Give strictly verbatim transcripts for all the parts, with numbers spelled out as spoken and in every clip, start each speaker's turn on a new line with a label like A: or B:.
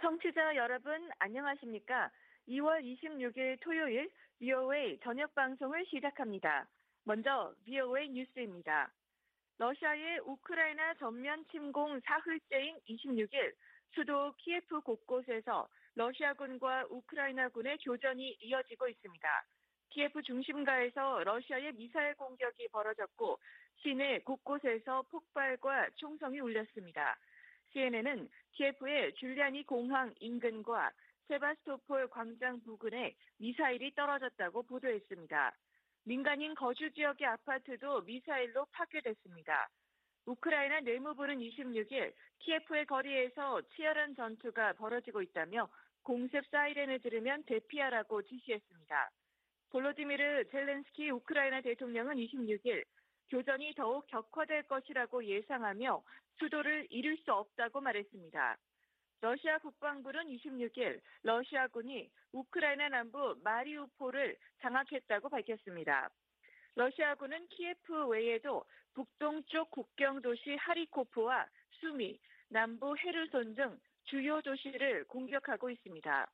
A: 청취자 여러분 안녕하십니까? 이월 이십육일 토요일 브이오에이 저녁 방송을 시작합니다. 먼저 브이오에이 뉴스입니다. 러시아의 우크라이나 전면 침공 사흘째인 이십육일 수도 키예프 곳곳에서 러시아군과 우크라이나군의 교전이 이어지고 있습니다. 키예프 중심가에서 러시아의 미사일 공격이 벌어졌고 시내 곳곳에서 폭발과 총성이 울렸습니다. 씨엔엔은 키예프의 줄리아니 공항 인근과 세바스토폴 광장 부근에 미사일이 떨어졌다고 보도했습니다. 민간인 거주 지역의 아파트도 미사일로 파괴됐습니다. 우크라이나 내무부는 이십육일 키예프의 거리에서 치열한 전투가 벌어지고 있다며 공습 사이렌을 들으면 대피하라고 지시했습니다. 볼로디미르 젤렌스키 우크라이나 대통령은 이십육일 교전이 더욱 격화될 것이라고 예상하며 수도를 잃을 수 없다고 말했습니다. 러시아 국방부는 이십육일 러시아군이 우크라이나 남부 마리우폴을 장악했다고 밝혔습니다. 러시아군은 키예프 외에도 북동쪽 국경 도시 하리코프와 수미, 남부 헤르손 등 주요 도시를 공격하고 있습니다.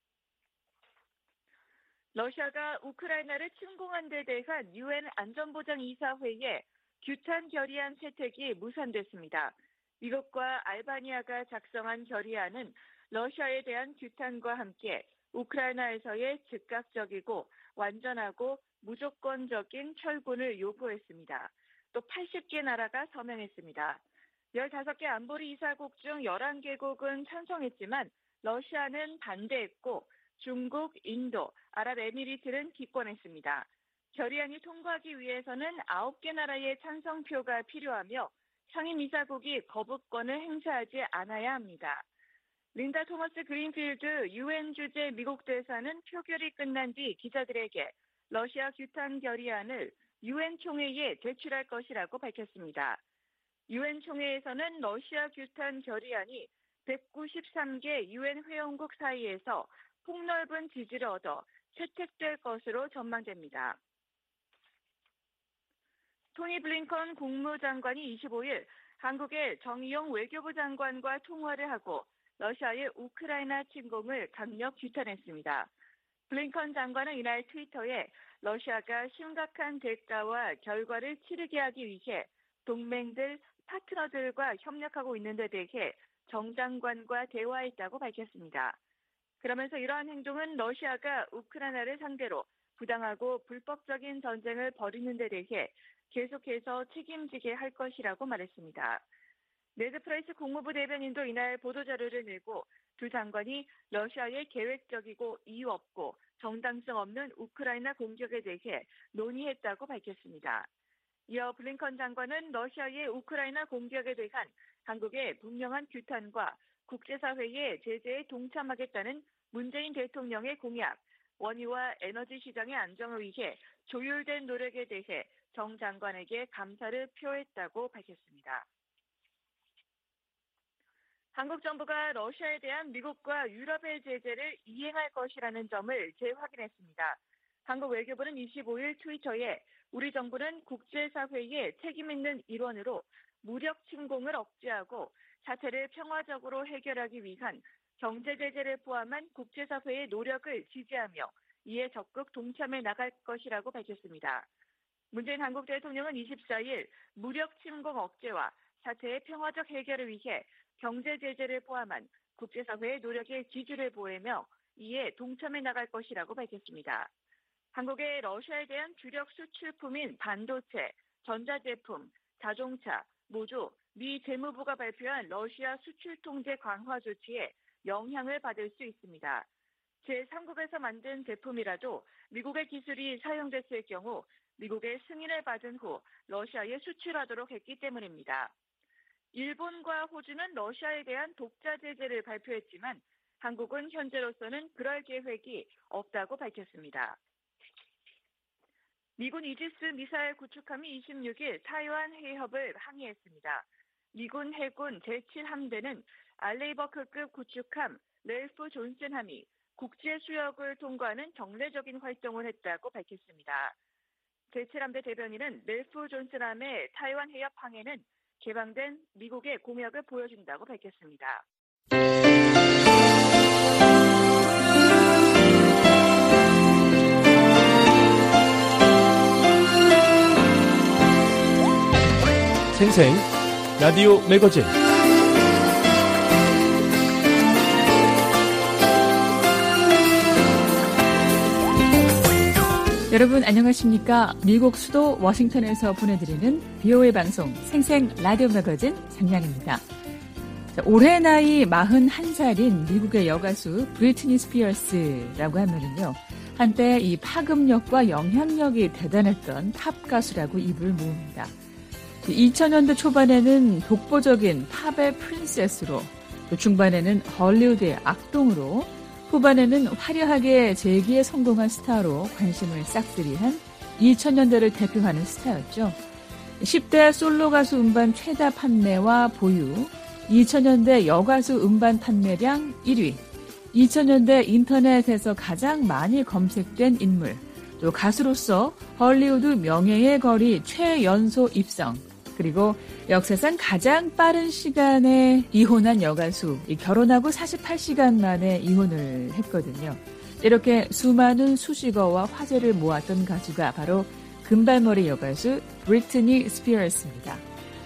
A: 러시아가 우크라이나를 침공한 데 대한 유엔 안전보장이사회의 규탄 결의안 채택이 무산됐습니다. 미국과 알바니아가 작성한 결의안은 러시아에 대한 규탄과 함께 우크라이나에서의 즉각적이고 완전하고 무조건적인 철군을 요구했습니다. 또 팔십 개 나라가 서명했습니다. 열다섯 개 안보리 이사국 중 열한 개국은 찬성했지만 러시아는 반대했고 중국, 인도, 아랍에미리트는 기권했습니다. 결의안이 통과하기 위해서는 아홉 개 나라의 찬성표가 필요하며 상임이사국이 거부권을 행사하지 않아야 합니다. 린다 토머스 그린필드 유엔 주재 미국 대사는 표결이 끝난 뒤 기자들에게 러시아 규탄 결의안을 유엔 총회에 제출할 것이라고 밝혔습니다. 유엔 총회에서는 러시아 규탄 결의안이 백구십삼 개 유엔 회원국 사이에서 폭넓은 지지를 얻어 채택될 것으로 전망됩니다. 토니 블링컨 국무장관이 이십오일 한국의 정의용 외교부 장관과 통화를 하고 러시아의 우크라이나 침공을 강력 규탄했습니다. 블링컨 장관은 이날 트위터에 러시아가 심각한 대가와 결과를 치르게 하기 위해 동맹들, 파트너들과 협력하고 있는 데 대해 정 장관과 대화했다고 밝혔습니다. 그러면서 이러한 행동은 러시아가 우크라이나를 상대로 부당하고 불법적인 전쟁을 벌이는 데 대해 계속해서 책임지게 할 것이라고 말했습니다. 네드 프라이스 국무부 대변인도 이날 보도자료를 내고 두 장관이 러시아의 계획적이고 이유 없고 정당성 없는 우크라이나 공격에 대해 논의했다고 밝혔습니다. 이어 블링컨 장관은 러시아의 우크라이나 공격에 대한 한국의 분명한 규탄과 국제사회의 제재에 동참하겠다는 문재인 대통령의 공약, 원유와 에너지 시장의 안정을 위해 조율된 노력에 대해 정 장관에게 감사를 표했다고 밝혔습니다. 한국 정부가 러시아에 대한 미국과 유럽의 제재를 이행할 것이라는 점을 재확인했습니다. 한국 외교부는 이십오일 트위터에 우리 정부는 국제사회의 책임 있는 일원으로 무력 침공을 억제하고 사태를 평화적으로 해결하기 위한 경제 제재를 포함한 국제사회의 노력을 지지하며 이에 적극 동참해 나갈 것이라고 밝혔습니다. 문재인 한국 대통령은 이십사일 무력 침공 억제와 사태의 평화적 해결을 위해 경제 제재를 포함한 국제사회의 노력에 지지를 보이며 이에 동참해 나갈 것이라고 밝혔습니다. 한국의 러시아에 대한 주력 수출품인 반도체, 전자제품, 자동차 모두 미 재무부가 발표한 러시아 수출 통제 강화 조치에 영향을 받을 수 있습니다. 제삼국에서 만든 제품이라도 미국의 기술이 사용됐을 경우 미국의 승인을 받은 후 러시아에 수출하도록 했기 때문입니다. 일본과 호주는 러시아에 대한 독자 제재를 발표했지만 한국은 현재로서는 그럴 계획이 없다고 밝혔습니다. 미군 이지스 미사일 구축함이 이십육일 타이완 해협을 항해했습니다. 미군 해군 제칠 함대는 알레이버크급 구축함 렐프 존슨함이 국제 수역을 통과하는 정례적인 활동을 했다고 밝혔습니다. 제칠 함대 대변인은 렐프 존슨함의 타이완 해협 항해는 개방된 미국의 공약을 보여준다고 밝혔습니다.
B: 생생 라디오 매거진.
C: 여러분 안녕하십니까? 미국 수도 워싱턴에서 보내드리는 비오에이 방송 생생 라디오 매거진 장량입니다. 자, 올해 나이 마흔한 살인 미국의 여가수 브리트니 스피어스라고 하면은요, 한때 이 파급력과 영향력이 대단했던 팝 가수라고 입을 모읍니다. 이천 년대 초반에는 독보적인 팝의 프린세스로, 또 중반에는 헐리우드의 악동으로, 후반에는 화려하게 재기에 성공한 스타로 관심을 싹쓸이한 이천 년대를 대표하는 스타였죠. 십 대 솔로 가수 음반 최다 판매와 보유, 이천 년대 여가수 음반 판매량 일 위, 이천 년대 인터넷에서 가장 많이 검색된 인물, 또 가수로서 헐리우드 명예의 거리 최연소 입성, 그리고 역사상 가장 빠른 시간에 이혼한 여가수, 결혼하고 사십팔 시간 만에 이혼을 했거든요. 이렇게 수많은 수식어와 화제를 모았던 가수가 바로 금발머리 여가수 브리트니 스피어스입니다.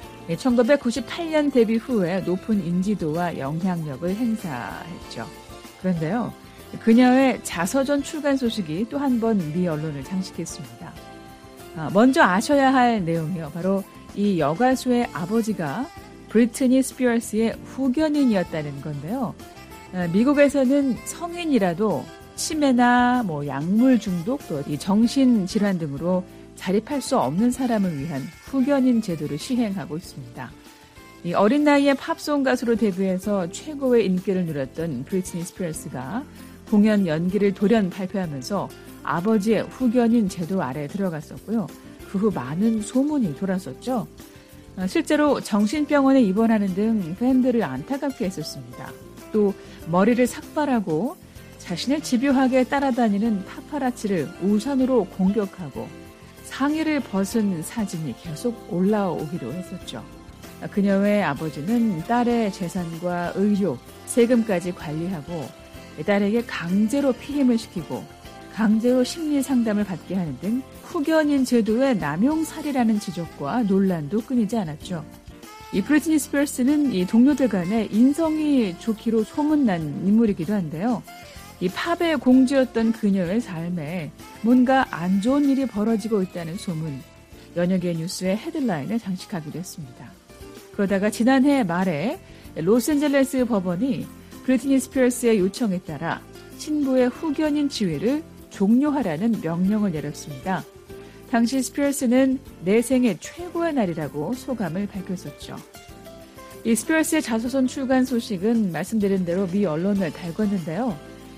C: 천구백구십팔 년 데뷔 후에 높은 인지도와 영향력을 행사했죠. 그런데요, 그녀의 자서전 출간 소식이 또 한 번 미 언론을 장식했습니다. 먼저 아셔야 할 내용이요, 바로 이 여가수의 아버지가 브리트니 스피어스의 후견인이었다는 건데요. 미국에서는 성인이라도 치매나 뭐 약물 중독, 또 이 정신질환 등으로 자립할 수 없는 사람을 위한 후견인 제도를 시행하고 있습니다. 이 어린 나이에 팝송 가수로 데뷔해서 최고의 인기를 누렸던 브리트니 스피어스가 공연 연기를 돌연 발표하면서 아버지의 후견인 제도 아래에 들어갔었고요. 그 후 많은 소문이 돌았었죠. 실제로 정신병원에 입원하는 등 팬들을 안타깝게 했었습니다. 또 머리를 삭발하고 자신을 집요하게 따라다니는 파파라치를 우산으로 공격하고 상의를 벗은 사진이 계속 올라오기도 했었죠. 그녀의 아버지는 딸의 재산과 의료, 세금까지 관리하고 딸에게 강제로 피임을 시키고 강제로 심리 상담을 받게 하는 등 후견인 제도의 남용살이라는 지적과 논란도 끊이지 않았죠. 이 브리트니 스피어스는 이 동료들 간에 인성이 좋기로 소문난 인물이기도 한데요. 이 팝의 공주였던 그녀의 삶에 뭔가 안 좋은 일이 벌어지고 있다는 소문, 연예계 뉴스의 헤드라인을 장식하기도 했습니다. 그러다가 지난해 말에 로스앤젤레스 법원이 브리트니 스피어스의 요청에 따라 신부의 후견인 지위를 종료하라는 명령을 내렸습니다. 당시 스피어스는 내 생애 최고의 날이라고 소감을 밝혔었죠. 이 스피어스의 자서전 출간 소식은 말씀드린 대로 미 언론을 달궜는데요.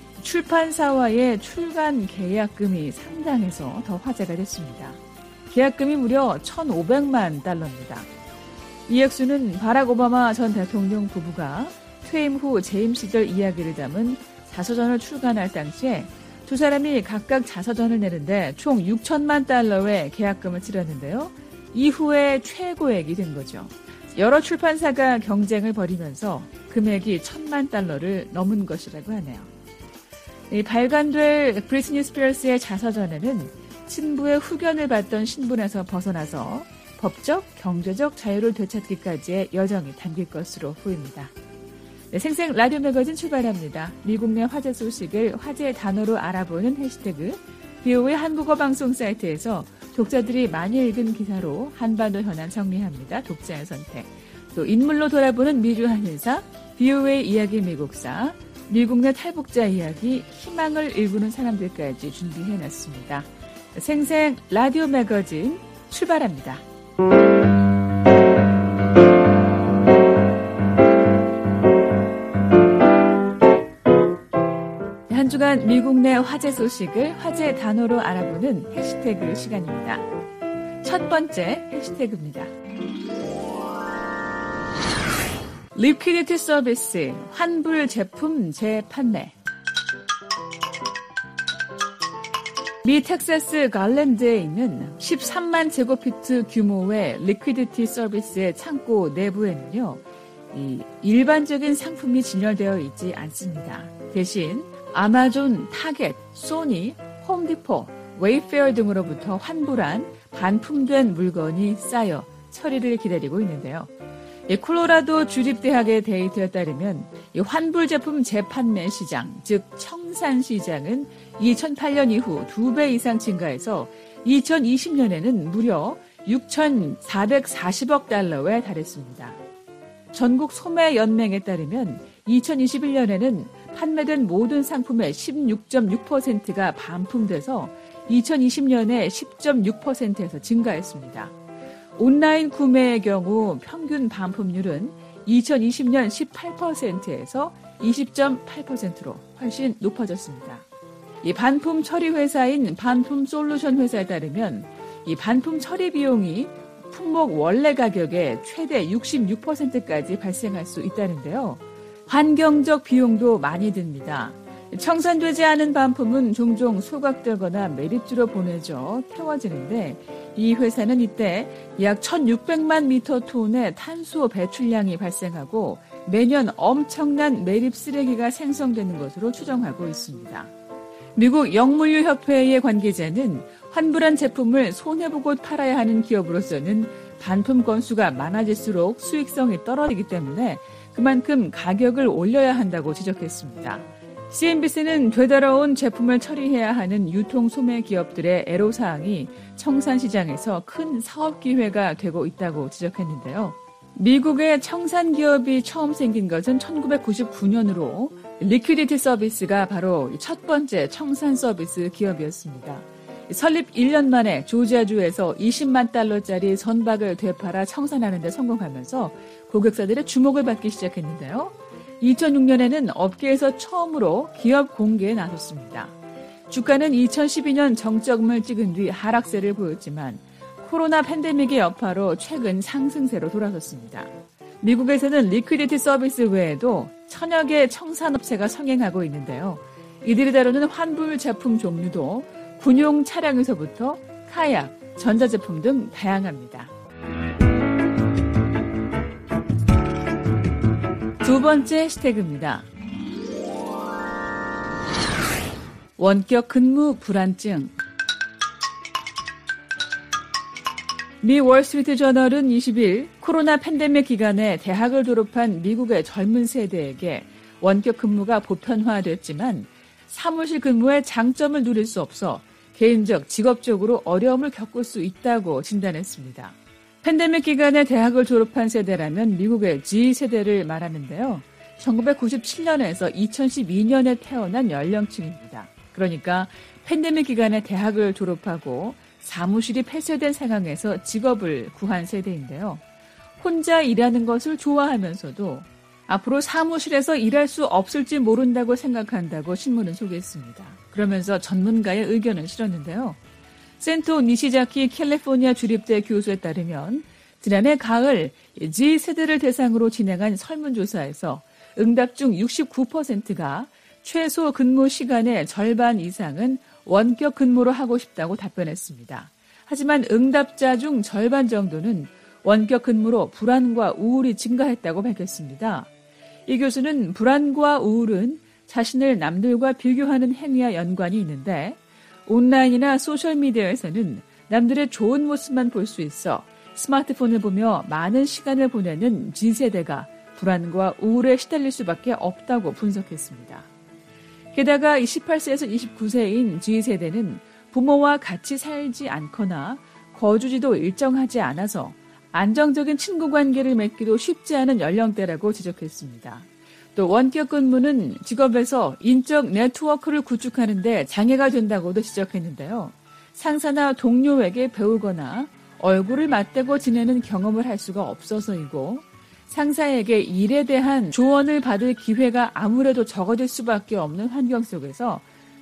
C: 출판사와의 출간 계약금이 상당해서 더 화제가 됐습니다. 계약금이 무려 천오백만 달러입니다. 이 액수는 바락 오바마 전 대통령 부부가 퇴임 후 재임 시절 이야기를 담은 자서전을 출간할 당시에 두 사람이 각각 자서전을 내는데 총 육천만 달러의 계약금을 치렀는데요. 이후에 최고액이 된 거죠. 여러 출판사가 경쟁을 벌이면서 금액이 천만 달러를 넘은 것이라고 하네요. 이 발간될 브리트니 스피어스의 자서전에는 신부의 후견을 받던 신분에서 벗어나서 법적, 경제적 자유를 되찾기까지의 여정이 담길 것으로 보입니다. 네, 생생 라디오 매거진 출발합니다. 미국 내 화제 소식을 화제의 단어로 알아보는 해시태그 비오에이 한국어 방송 사이트에서 독자들이 많이 읽은 기사로 한반도 현안 정리합니다. 독자의 선택. 또 인물로 돌아보는 미주 한일사, 비오에이 이야기 미국사, 미국 내 탈북자 이야기, 희망을 일구는 사람들까지 준비해놨습니다. 생생 라디오 매거진 출발합니다. 한 주간 미국 내 화제 소식을 화제 단어로 알아보는 해시태그 시간입니다. 첫 번째 해시태그입니다. 리퀴디티 서비스, 환불 제품 재판매. 미 텍사스 갈랜드에 있는 십삼만 제곱피트 규모의 리퀴디티 서비스의 창고 내부에는요, 이 일반적인 상품이 진열되어 있지 않습니다. 대신 아마존, 타겟, 소니, 홈디포, 웨이페어 등으로부터 환불한 반품된 물건이 쌓여 처리를 기다리고 있는데요. 이 콜로라도 주립대학의 데이터에 따르면 이 환불 제품 재판매 시장, 즉 청산 시장은 이천팔 년 이후 두 배 이상 증가해서 이천이십 년에는 무려 육천사백사십억 달러에 달했습니다. 전국 소매연맹에 따르면 이천이십일 년에는 판매된 모든 상품의 십육 점 육 퍼센트가 반품돼서 이천이십 년에 십 점 육 퍼센트에서 증가했습니다. 온라인 구매의 경우 평균 반품률은 이천이십 년 십팔 퍼센트에서 이십 점 팔 퍼센트로 훨씬 높아졌습니다. 이 반품 처리 회사인 반품 솔루션 회사에 따르면 이 반품 처리 비용이 품목 원래 가격의 최대 육십육 퍼센트까지 발생할 수 있다는데요. 환경적 비용도 많이 듭니다. 청산되지 않은 반품은 종종 소각되거나 매립지로 보내져 태워지는데 이 회사는 이때 약 천육백만 미터 톤의 탄소 배출량이 발생하고 매년 엄청난 매립 쓰레기가 생성되는 것으로 추정하고 있습니다. 미국 영물류협회의 관계자는 환불한 제품을 손해보고 팔아야 하는 기업으로서는 반품 건수가 많아질수록 수익성이 떨어지기 때문에 그만큼 가격을 올려야 한다고 지적했습니다. 씨엔비씨는 되돌아온 제품을 처리해야 하는 유통 소매 기업들의 애로사항이 청산시장에서 큰 사업 기회가 되고 있다고 지적했는데요. 미국의 청산 기업이 처음 생긴 것은 천구백구십구 년으로 리퀴디티 서비스가 바로 첫 번째 청산 서비스 기업이었습니다. 설립 일 년 만에 조지아주에서 이십만 달러짜리 선박을 되팔아 청산하는 데 성공하면서 고객사들의 주목을 받기 시작했는데요. 이천육 년에는 업계에서 처음으로 기업 공개에 나섰습니다. 주가는 이천십이 년 정점을 찍은 뒤 하락세를 보였지만 코로나 팬데믹의 여파로 최근 상승세로 돌아섰습니다. 미국에서는 리퀴디티 서비스 외에도 천여 개의 청산업체가 성행하고 있는데요. 이들이 다루는 환불 제품 종류도 군용 차량에서부터 카약, 전자제품 등 다양합니다. 두 번째 해시태그입니다. 원격 근무 불안증. 미 월스트리트 저널은 이십 일 코로나 팬데믹 기간에 대학을 졸업한 미국의 젊은 세대에게 원격 근무가 보편화됐지만 사무실 근무의 장점을 누릴 수 없어 개인적, 직업적으로 어려움을 겪을 수 있다고 진단했습니다. 팬데믹 기간에 대학을 졸업한 세대라면 미국의 G세대를 말하는데요. 천구백구십칠 년에서 이천십이 년에 태어난 연령층입니다. 그러니까 팬데믹 기간에 대학을 졸업하고 사무실이 폐쇄된 상황에서 직업을 구한 세대인데요. 혼자 일하는 것을 좋아하면서도 앞으로 사무실에서 일할 수 없을지 모른다고 생각한다고 신문은 소개했습니다. 그러면서 전문가의 의견을 실었는데요. 센토 니시자키 캘리포니아 주립대 교수에 따르면 지난해 가을 G세대를 대상으로 진행한 설문조사에서 응답 중 육십구 퍼센트가 최소 근무 시간의 절반 이상은 원격 근무로 하고 싶다고 답변했습니다. 하지만 응답자 중 절반 정도는 원격 근무로 불안과 우울이 증가했다고 밝혔습니다. 이 교수는 불안과 우울은 자신을 남들과 비교하는 행위와 연관이 있는데 온라인이나 소셜미디어에서는 남들의 좋은 모습만 볼 수 있어 스마트폰을 보며 많은 시간을 보내는 G세대가 불안과 우울에 시달릴 수밖에 없다고 분석했습니다. 게다가 십팔 세에서 이십구 세인 G세대는 부모와 같이 살지 않거나 거주지도 일정하지 않아서 안정적인 친구 관계를 맺기도 쉽지 않은 연령대라고 지적했습니다. 또 원격 근무는 직업에서 인적 네트워크를 구축하는 데 장애가 된다고도 지적했는데요. 상사나 동료에게 배우거나 얼굴을 맞대고 지내는 경험을 할 수가 없어서이고 상사에게 일에 대한 조언을 받을 기회가 아무래도 적어질 수밖에 없는 환경 속에서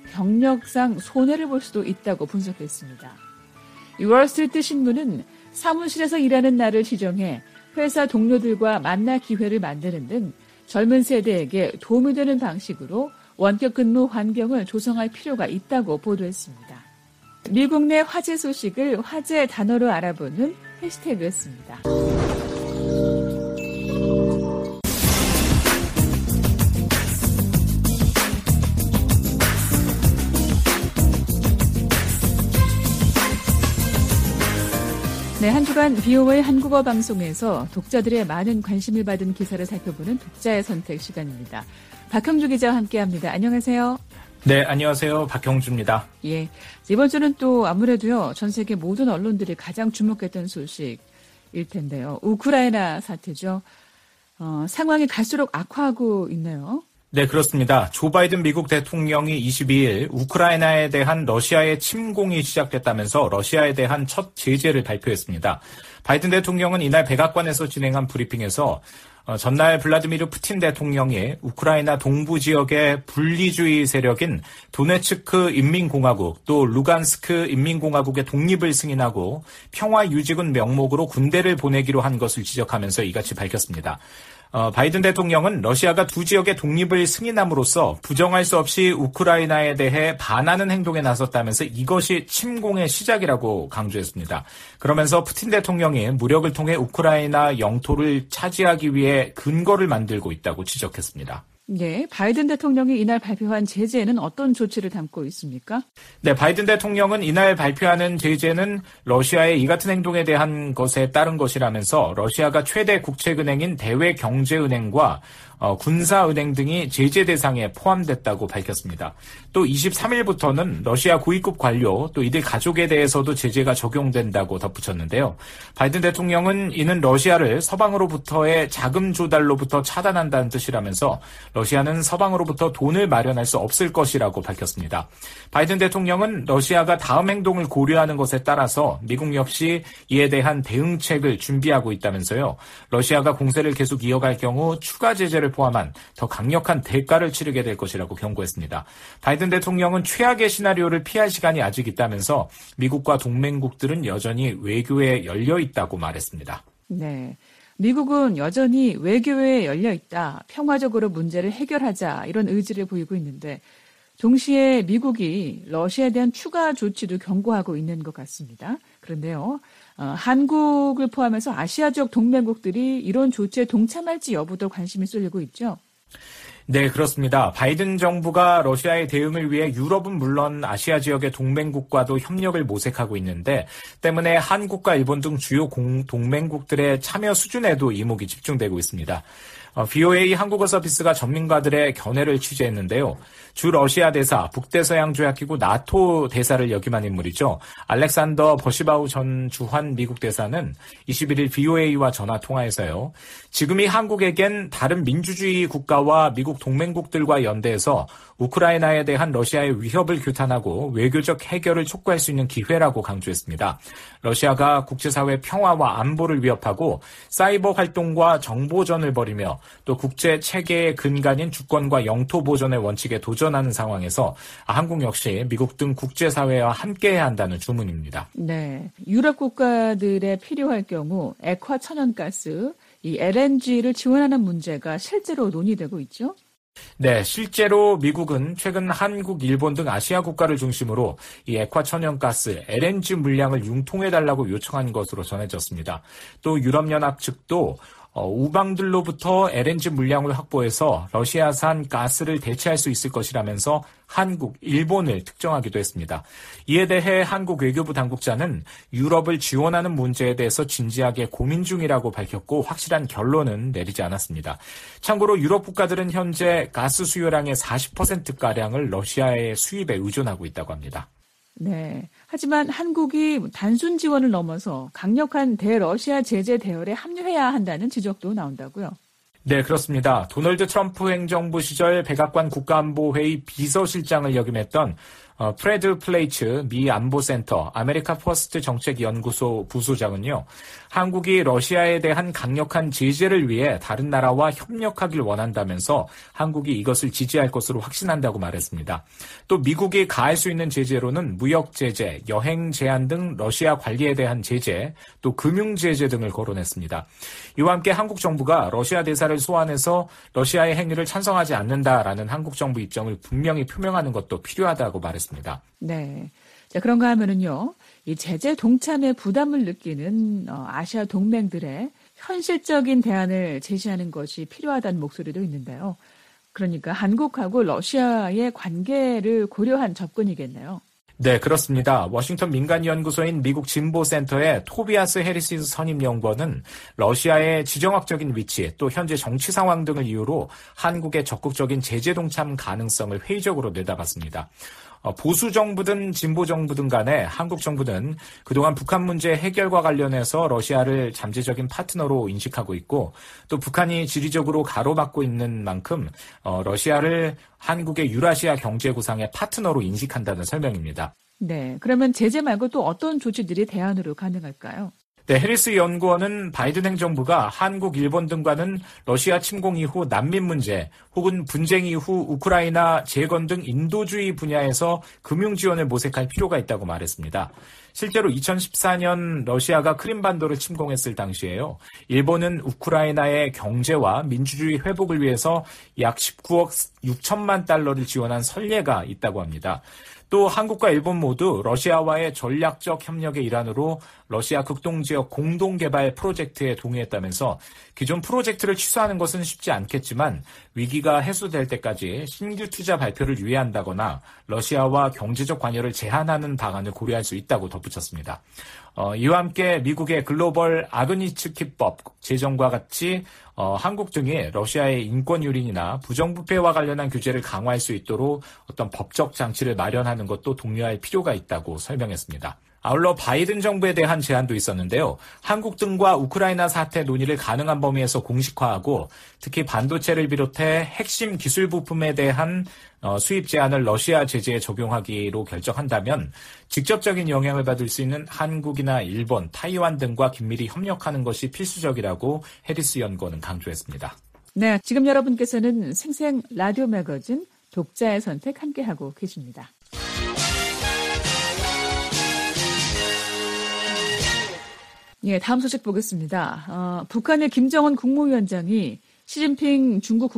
C: 경력상 손해를 볼 수도 있다고 분석했습니다. 이 월스트리트 신문은 사무실에서 일하는 날을 지정해 회사 동료들과 만날 기회를 만드는 등 젊은 세대에게 도움이 되는 방식으로 원격 근무 환경을 조성할 필요가 있다고 보도했습니다. 미국 내 화제 소식을 화제 단어로 알아보는 해시태그였습니다. 네, 한 주간 비오에이 한국어 방송에서 독자들의 많은 관심을 받은 기사를 살펴보는 독자의 선택 시간입니다. 박형주 기자와 함께합니다. 안녕하세요.
D: 네, 안녕하세요. 박형주입니다.
C: 예, 이번 주는 또 아무래도요, 전 세계 모든 언론들이 가장 주목했던 소식일 텐데요. 우크라이나 사태죠. 어, 상황이 갈수록 악화하고 있네요.
D: 네, 그렇습니다. 조 바이든 미국 대통령이 이십이일 우크라이나에 대한 러시아의 침공이 시작됐다면서 러시아에 대한 첫 제재를 발표했습니다. 바이든 대통령은 이날 백악관에서 진행한 브리핑에서 어, 전날 블라디미르 푸틴 대통령이 우크라이나 동부 지역의 분리주의 세력인 도네츠크 인민공화국 또 루간스크 인민공화국의 독립을 승인하고 평화 유지군 명목으로 군대를 보내기로 한 것을 지적하면서 이같이 밝혔습니다. 어, 바이든 대통령은 러시아가 두 지역의 독립을 승인함으로써 부정할 수 없이 우크라이나에 대해 반하는 행동에 나섰다면서 이것이 침공의 시작이라고 강조했습니다. 그러면서 푸틴 대통령이 무력을 통해 우크라이나 영토를 차지하기 위해 근거를 만들고 있다고 지적했습니다.
C: 네, 바이든 대통령이 이날 발표한 제재는 어떤 조치를 담고 있습니까?
D: 네, 바이든 대통령은 이날 발표하는 제재는 러시아의 이 같은 행동에 대한 것에 따른 것이라면서 러시아가 최대 국책은행인 대외경제은행과 어, 군사은행 등이 제재 대상에 포함됐다고 밝혔습니다. 또 이십삼일부터는 러시아 고위급 관료 또 이들 가족에 대해서도 제재가 적용된다고 덧붙였는데요. 바이든 대통령은 이는 러시아를 서방으로부터의 자금 조달로부터 차단한다는 뜻이라면서 러시아는 서방으로부터 돈을 마련할 수 없을 것이라고 밝혔습니다. 바이든 대통령은 러시아가 다음 행동을 고려하는 것에 따라서 미국 역시 이에 대한 대응책을 준비하고 있다면서요. 러시아가 공세를 계속 이어갈 경우 추가 제재를 포함한 더 강력한 대가를 치르게 될 것이라고 경고했습니다. 바이든 대통령은 최악의 시나리오를 피할 시간이 아직 있다면서 미국과 동맹국들은 여전히 외교에 열려 있다고 말했습니다.
C: 네, 미국은 여전히 외교에 열려 있다. 평화적으로 문제를 해결하자 이런 의지를 보이고 있는데 동시에 미국이 러시아에 대한 추가 조치도 경고하고 있는 것 같습니다. 그런데요. 어, 한국을 포함해서 아시아 지역 동맹국들이 이런 조치에 동참할지 여부도 관심이 쏠리고 있죠.
D: 네, 그렇습니다. 바이든 정부가 러시아의 대응을 위해 유럽은 물론 아시아 지역의 동맹국과도 협력을 모색하고 있는데 때문에 한국과 일본 등 주요 공, 동맹국들의 참여 수준에도 이목이 집중되고 있습니다. 어, 비오에이 한국어 서비스가 전문가들의 견해를 취재했는데요. 주 러시아 대사, 북대서양조약기구 나토 대사를 역임한 인물이죠. 알렉산더 버시바우 전 주한 미국 대사는 이십일일 비오에이와 전화 통화에서요. 지금이 한국에겐 다른 민주주의 국가와 미국 동맹국들과 연대해서 우크라이나에 대한 러시아의 위협을 규탄하고 외교적 해결을 촉구할 수 있는 기회라고 강조했습니다. 러시아가 국제사회 평화와 안보를 위협하고 사이버 활동과 정보전을 벌이며 또 국제 체계의 근간인 주권과 영토 보존의 원칙에 도전하는 상황에서 한국 역시 미국 등 국제사회와 함께해야 한다는 주문입니다.
C: 네, 유럽 국가들에 필요할 경우 액화 천연가스, 이 엘엔지를 지원하는 문제가 실제로 논의되고 있죠.
D: 네, 실제로 미국은 최근 한국, 일본 등 아시아 국가를 중심으로 이 액화 천연가스, 엘엔지 물량을 융통해달라고 요청한 것으로 전해졌습니다. 또 유럽연합 측도 어, 우방들로부터 엘엔지 물량을 확보해서 러시아산 가스를 대체할 수 있을 것이라면서 한국, 일본을 특정하기도 했습니다. 이에 대해 한국 외교부 당국자는 유럽을 지원하는 문제에 대해서 진지하게 고민 중이라고 밝혔고 확실한 결론은 내리지 않았습니다. 참고로 유럽 국가들은 현재 가스 수요량의 사십 퍼센트가량을 러시아의 수입에 의존하고 있다고 합니다.
C: 네. 하지만 한국이 단순 지원을 넘어서 강력한 대러시아 제재 대열에 합류해야 한다는 지적도 나온다고요.
D: 네, 그렇습니다. 도널드 트럼프 행정부 시절 백악관 국가안보회의 비서실장을 역임했던 어, 프레드 플레이츠 미 안보센터 아메리카 퍼스트 정책연구소 부소장은요. 한국이 러시아에 대한 강력한 제재를 위해 다른 나라와 협력하길 원한다면서 한국이 이것을 지지할 것으로 확신한다고 말했습니다. 또 미국이 가할 수 있는 제재로는 무역 제재, 여행 제한 등 러시아 관리에 대한 제재, 또 금융 제재 등을 거론했습니다. 이와 함께 한국 정부가 러시아 대사를 소환해서 러시아의 행위를 찬성하지 않는다라는 한국 정부 입장을 분명히 표명하는 것도 필요하다고 말했습니다.
C: 네. 자, 그런가 하면은요, 이 제재 동참에 부담을 느끼는 어, 아시아 동맹들의 현실적인 대안을 제시하는 것이 필요하다는 목소리도 있는데요. 그러니까 한국하고 러시아의 관계를 고려한 접근이겠네요.
D: 네, 그렇습니다. 워싱턴 민간연구소인 미국 진보센터의 토비아스 해리스 선임연구원은 러시아의 지정학적인 위치 또 현재 정치 상황 등을 이유로 한국의 적극적인 제재 동참 가능성을 회의적으로 내다봤습니다. 보수 정부든 진보 정부든 간에 한국 정부는 그동안 북한 문제 해결과 관련해서 러시아를 잠재적인 파트너로 인식하고 있고 또 북한이 지리적으로 가로막고 있는 만큼 러시아를 한국의 유라시아 경제구상의 파트너로 인식한다는 설명입니다.
C: 네, 그러면 제재 말고 또 어떤 조치들이 대안으로 가능할까요?
D: 네, 해리스 연구원은 바이든 행정부가 한국, 일본 등과는 러시아 침공 이후 난민 문제 혹은 분쟁 이후 우크라이나 재건 등 인도주의 분야에서 금융 지원을 모색할 필요가 있다고 말했습니다. 실제로 이천십사 년 러시아가 크림반도를 침공했을 당시에요. 일본은 우크라이나의 경제와 민주주의 회복을 위해서 약 십구억 육천만 달러를 지원한 선례가 있다고 합니다. 또 한국과 일본 모두 러시아와의 전략적 협력의 일환으로 러시아 극동지역 공동개발 프로젝트에 동의했다면서 기존 프로젝트를 취소하는 것은 쉽지 않겠지만 위기가 해소될 때까지 신규 투자 발표를 유예한다거나 러시아와 경제적 관여를 제한하는 방안을 고려할 수 있다고 덧붙였습니다. 어, 이와 함께 미국의 글로벌 아그니츠키법 제정과 같이 어, 한국 등이 러시아의 인권 유린이나 부정부패와 관련한 규제를 강화할 수 있도록 어떤 법적 장치를 마련하는 것도 독려할 필요가 있다고 설명했습니다. 아울러 바이든 정부에 대한 제안도 있었는데요. 한국 등과 우크라이나 사태 논의를 가능한 범위에서 공식화하고 특히 반도체를 비롯해 핵심 기술 부품에 대한 수입 제한을 러시아 제재에 적용하기로 결정한다면 직접적인 영향을 받을 수 있는 한국이나 일본, 타이완 등과 긴밀히 협력하는 것이 필수적이라고 해리스 연구원은 강조했습니다.
C: 네, 지금 여러분께서는 생생 라디오 매거진 독자의 선택 함께하고 계십니다. 예, 다음 소식 보겠습니다. 어, 북한의 김정은 국무위원장이 시진핑 중국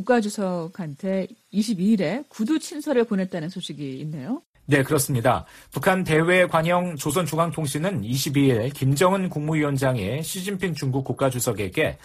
C: 국가주석한테 이십이 일에 구두 친서를 보냈다는 소식이 있네요.
D: 네, 그렇습니다. 북한 대외 관영 조선중앙통신은 이십이 일 김정은 국무위원장이 시진핑 중국 국가주석에게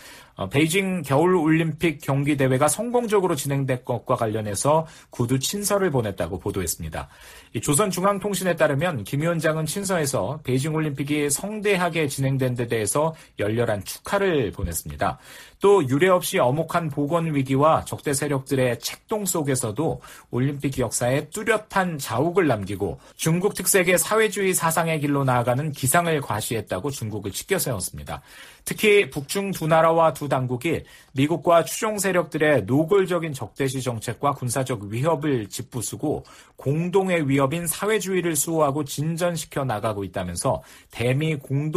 D: 베이징 겨울올림픽 경기대회가 성공적으로 진행된 것과 관련해서 구두 친서를 보냈다고 보도했습니다. 이 조선중앙통신에 따르면 김 위원장은 친서에서 베이징 올림픽이 성대하게 진행된 데 대해서 열렬한 축하를 보냈습니다. 또 유례없이 엄혹한 보건 위기와 적대 세력들의 책동 속에서도 올림픽 역사에 뚜렷한 자욱을 남기고 중국 특색의 사회주의 사상의 길로 나아가는 기상을 과시했다고 중국을 치켜 세웠습니다. 특히 북중 두 나라와 두 당국이 미국과 추종 세력들의 노골적인 적대시 정책과 군사적 위협을 짚부수고 공동의 위협인 사회주의를 수호하고 진전시켜 나가고 있다면서 대미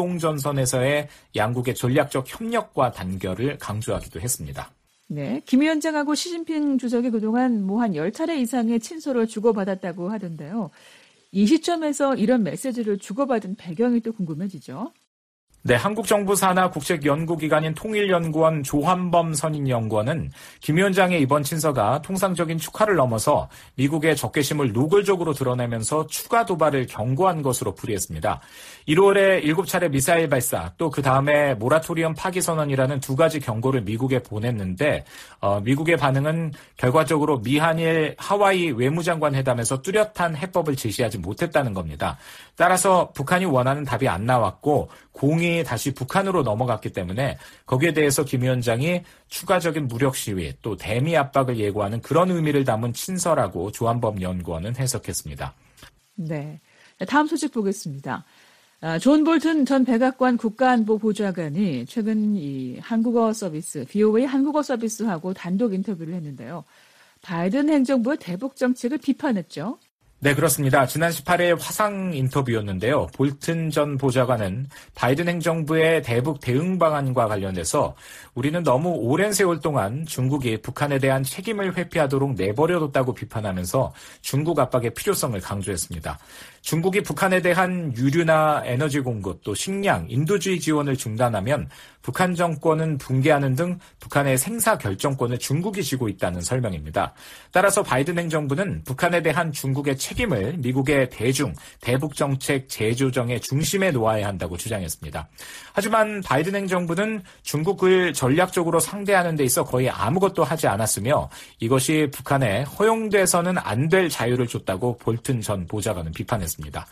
D: 공동전선에서의 양국의 전략적 협력과 단결을 강조하기도 했습니다.
C: 네, 김 위원장하고 시진핑 주석이 그동안 뭐 한 열 차례 이상의 친서를 주고받았다고 하던데요. 이 시점에서 이런 메시지를 주고받은 배경이 또 궁금해지죠.
D: 네, 한국 정부 산하 국책연구기관인 통일연구원 조한범 선임연구원은 김 위원장의 이번 친서가 통상적인 축하를 넘어서 미국의 적개심을 노골적으로 드러내면서 추가 도발을 경고한 것으로 풀이했습니다. 일월에 일곱 차례 미사일 발사, 또 그 다음에 모라토리엄 파기 선언이라는 두 가지 경고를 미국에 보냈는데 어, 미국의 반응은 결과적으로 미한일 하와이 외무장관 회담에서 뚜렷한 해법을 제시하지 못했다는 겁니다. 따라서 북한이 원하는 답이 안 나왔고 공이 다시 북한으로 넘어갔기 때문에 거기에 대해서 김 위원장이 추가적인 무력 시위 또 대미 압박을 예고하는 그런 의미를 담은 친서라고 조한범 연구원은 해석했습니다.
C: 네, 다음 소식 보겠습니다. 아, 존 볼튼 전 백악관 국가안보보좌관이 최근 이 한국어 서비스, 브이오에이 한국어 서비스하고 단독 인터뷰를 했는데요. 바이든 행정부의 대북 정책을 비판했죠.
D: 네, 그렇습니다. 지난 십팔 일 화상 인터뷰였는데요. 볼튼 전 보좌관은 바이든 행정부의 대북 대응 방안과 관련해서 우리는 너무 오랜 세월 동안 중국이 북한에 대한 책임을 회피하도록 내버려뒀다고 비판하면서 중국 압박의 필요성을 강조했습니다. 중국이 북한에 대한 유류나 에너지 공급, 또 식량, 인도주의 지원을 중단하면 북한 정권은 붕괴하는 등 북한의 생사 결정권을 중국이 쥐고 있다는 설명입니다. 따라서 바이든 행정부는 북한에 대한 중국의 책임을 미국의 대중, 대북 정책 재조정의 중심에 놓아야 한다고 주장했습니다. 하지만 바이든 행정부는 중국을 전략적으로 상대하는 데 있어 거의 아무것도 하지 않았으며 이것이 북한에 허용돼서는 안 될 자유를 줬다고 볼튼 전 보좌관은 비판했습니다.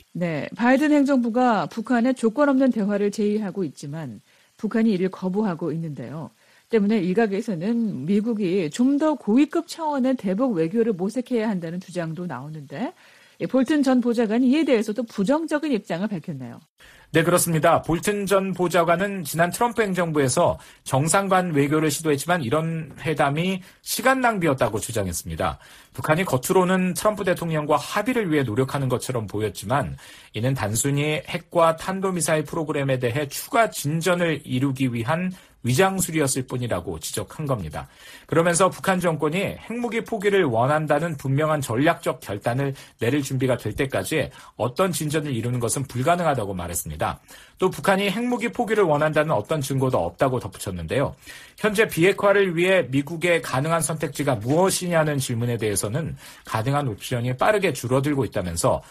C: 네, 바이든 행정부가 북한의 조건 없는 대화를 제의하고 있지만 북한이 이를 거부하고 있는데요. 때문에 일각에서는 미국이 좀 더 고위급 차원의 대북 외교를 모색해야 한다는 주장도 나오는데 볼튼 전 보좌관이 이에 대해서도 부정적인 입장을 밝혔네요.
D: 네, 그렇습니다. 볼튼 전 보좌관은 지난 트럼프 행정부에서 정상간 외교를 시도했지만 이런 회담이 시간 낭비였다고 주장했습니다. 북한이 겉으로는 트럼프 대통령과 합의를 위해 노력하는 것처럼 보였지만 이는 단순히 핵과 탄도미사일 프로그램에 대해 추가 진전을 이루기 위한 위장술이었을 뿐이라고 지적한 겁니다. 그러면서 북한 정권이 핵무기 포기를 원한다는 분명한 전략적 결단을 내릴 준비가 될 때까지 어떤 진전을 이루는 것은 불가능하다고 말했습니다. 또 북한이 핵무기 포기를 원한다는 어떤 증거도 없다고 덧붙였는데요. 현재 비핵화를 위해 미국의 가능한 선택지가 무엇이냐는 질문에 대해서는 가능한 옵션이 빠르게 줄어들고 있다면서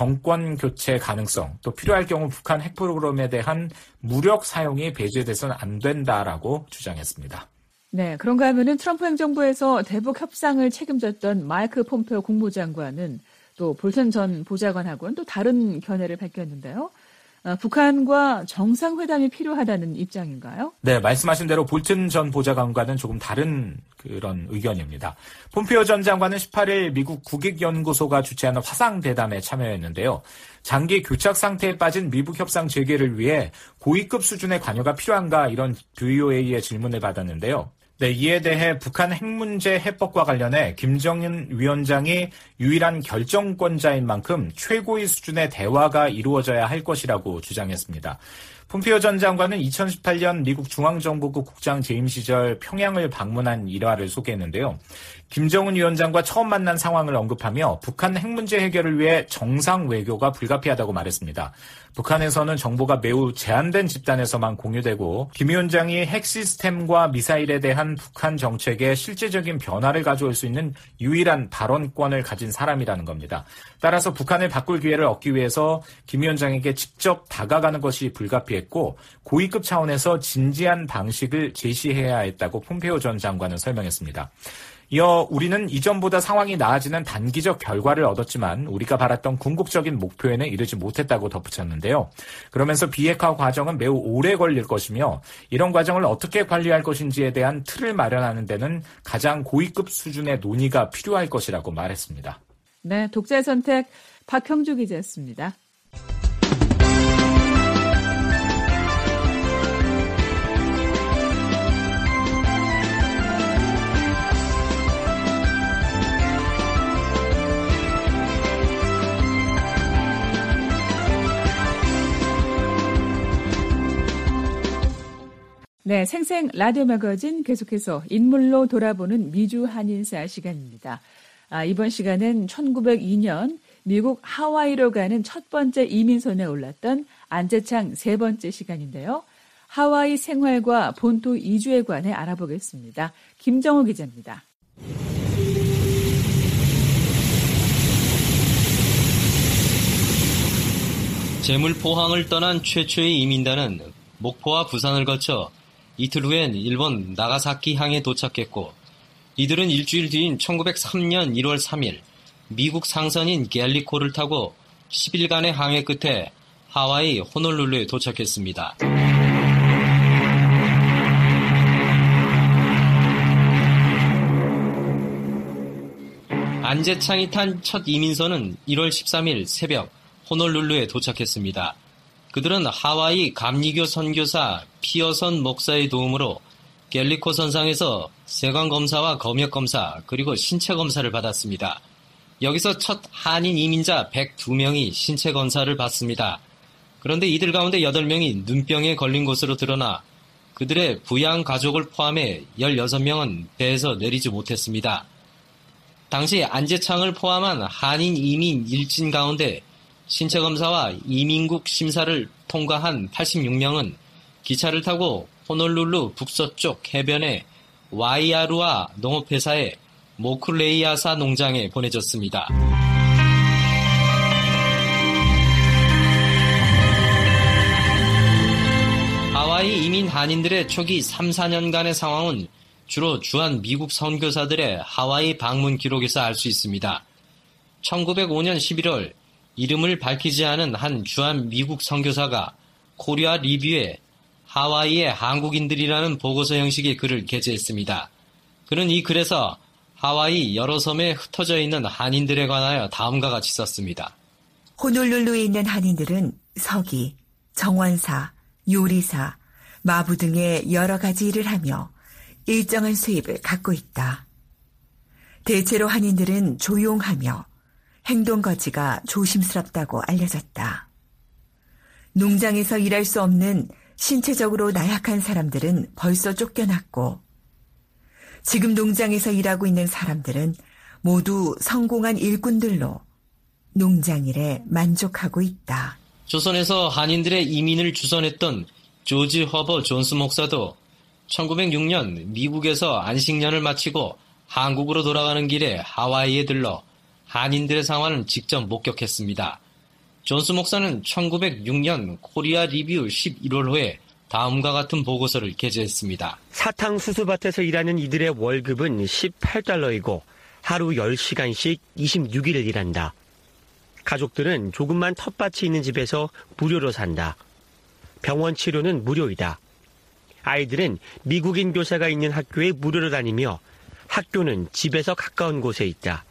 D: 정권 교체 가능성, 또 필요할 경우 북한 핵 프로그램에 대한 무력 사용이 배제돼서는 안 된다라고 주장했습니다.
C: 네, 그런가 하면은 트럼프 행정부에서 대북 협상을 책임졌던 마이크 폼페오 국무장관은 또 볼튼 전 보좌관하고는 또 다른 견해를 밝혔는데요. 어, 북한과 정상회담이 필요하다는 입장인가요?
D: 네, 말씀하신 대로 볼튼 전 보좌관과는 조금 다른 그런 의견입니다. 폼페오 전 장관은 십팔 일 미국 국익연구소가 주최하는 화상대담에 참여했는데요. 장기 교착 상태에 빠진 미북 협상 재개를 위해 고위급 수준의 관여가 필요한가 이런 브이오에이의 질문을 받았는데요. 네, 이에 대해 북한 핵 문제 해법과 관련해 김정은 위원장이 유일한 결정권자인 만큼 최고의 수준의 대화가 이루어져야 할 것이라고 주장했습니다. 폼페오 전 장관은 이천십팔 년 미국 중앙정보국 국장 재임 시절 평양을 방문한 일화를 소개했는데요. 김정은 위원장과 처음 만난 상황을 언급하며 북한 핵 문제 해결을 위해 정상 외교가 불가피하다고 말했습니다. 북한에서는 정보가 매우 제한된 집단에서만 공유되고 김 위원장이 핵 시스템과 미사일에 대한 북한 정책에 실제적인 변화를 가져올 수 있는 유일한 발언권을 가진 사람이라는 겁니다. 따라서 북한을 바꿀 기회를 얻기 위해서 김 위원장에게 직접 다가가는 것이 불가피했고 고위급 차원에서 진지한 방식을 제시해야 했다고 폼페오 전 장관은 설명했습니다. 이어 우리는 이전보다 상황이 나아지는 단기적 결과를 얻었지만 우리가 바랐던 궁극적인 목표에는 이르지 못했다고 덧붙였는데요. 그러면서 비핵화 과정은 매우 오래 걸릴 것이며 이런 과정을 어떻게 관리할 것인지에 대한 틀을 마련하는 데는 가장 고위급 수준의 논의가 필요할 것이라고 말했습니다.
C: 네, 독자의 선택 박형주 기자였습니다. 네, 생생 라디오 매거진 계속해서 인물로 돌아보는 미주 한인사 시간입니다. 아, 이번 시간은 천구백이 년 미국 하와이로 가는 첫 번째 이민선에 올랐던 안재창 세 번째 시간인데요. 하와이 생활과 본토 이주에 관해 알아보겠습니다. 김정우 기자입니다.
E: 재물 포항을 떠난 최초의 이민단은 목포와 부산을 거쳐 이틀 후엔 일본 나가사키 항에 도착했고 이들은 일주일 뒤인 천구백삼 년 일월 삼 일 미국 상선인 갤리코를 타고 십 일간의 항해 끝에 하와이 호놀룰루에 도착했습니다. 안재창이 탄 첫 이민선은 일월 십삼 일 새벽 호놀룰루에 도착했습니다. 그들은 하와이 감리교 선교사 피어선 목사의 도움으로 갤리코 선상에서 세관검사와 검역검사 그리고 신체검사를 받았습니다. 여기서 첫 한인 이민자 백이 명이 신체검사를 받습니다. 그런데 이들 가운데 여덟 명이 눈병에 걸린 것으로 드러나 그들의 부양 가족을 포함해 열여섯 명은 배에서 내리지 못했습니다. 당시 안재창을 포함한 한인 이민 일진 가운데 신체검사와 이민국 심사를 통과한 팔십육 명은 기차를 타고 호놀룰루 북서쪽 해변의 와이아루아 농업회사의 모클레이아사 농장에 보내졌습니다. 하와이 이민 한인들의 초기 삼, 사 년간의 상황은 주로 주한 미국 선교사들의 하와이 방문 기록에서 알 수 있습니다. 천구백오 년 십일월 이름을 밝히지 않은 한 주한 미국 선교사가 코리아 리뷰에 하와이의 한국인들이라는 보고서 형식의 글을 게재했습니다. 그는 이 글에서 하와이 여러 섬에 흩어져 있는 한인들에 관하여 다음과 같이 썼습니다.
F: 호놀룰루에 있는 한인들은 서기, 정원사, 요리사, 마부 등의 여러 가지 일을 하며 일정한 수입을 갖고 있다. 대체로 한인들은 조용하며 행동거지가 조심스럽다고 알려졌다. 농장에서 일할 수 없는 신체적으로 나약한 사람들은 벌써 쫓겨났고 지금 농장에서 일하고 있는 사람들은 모두 성공한 일꾼들로 농장일에 만족하고 있다.
E: 조선에서 한인들의 이민을 주선했던 조지 허버 존스 목사도 천구백육 년 미국에서 안식년을 마치고 한국으로 돌아가는 길에 하와이에 들러 한인들의 상황을 직접 목격했습니다. 존스 목사는 천구백육 년 코리아 리뷰 십일월호에 다음과 같은 보고서를 게재했습니다.
G: 사탕수수밭에서 일하는 이들의 월급은 십팔 달러이고 하루 열 시간씩 이십육 일을 일한다. 가족들은 조금만 텃밭이 있는 집에서 무료로 산다. 병원 치료는 무료이다. 아이들은 미국인 교사가 있는 학교에 무료로 다니며 학교는 집에서 가까운 곳에 있다.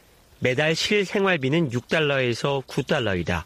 G: 매달 실생활비는 육 달러에서 구 달러이다.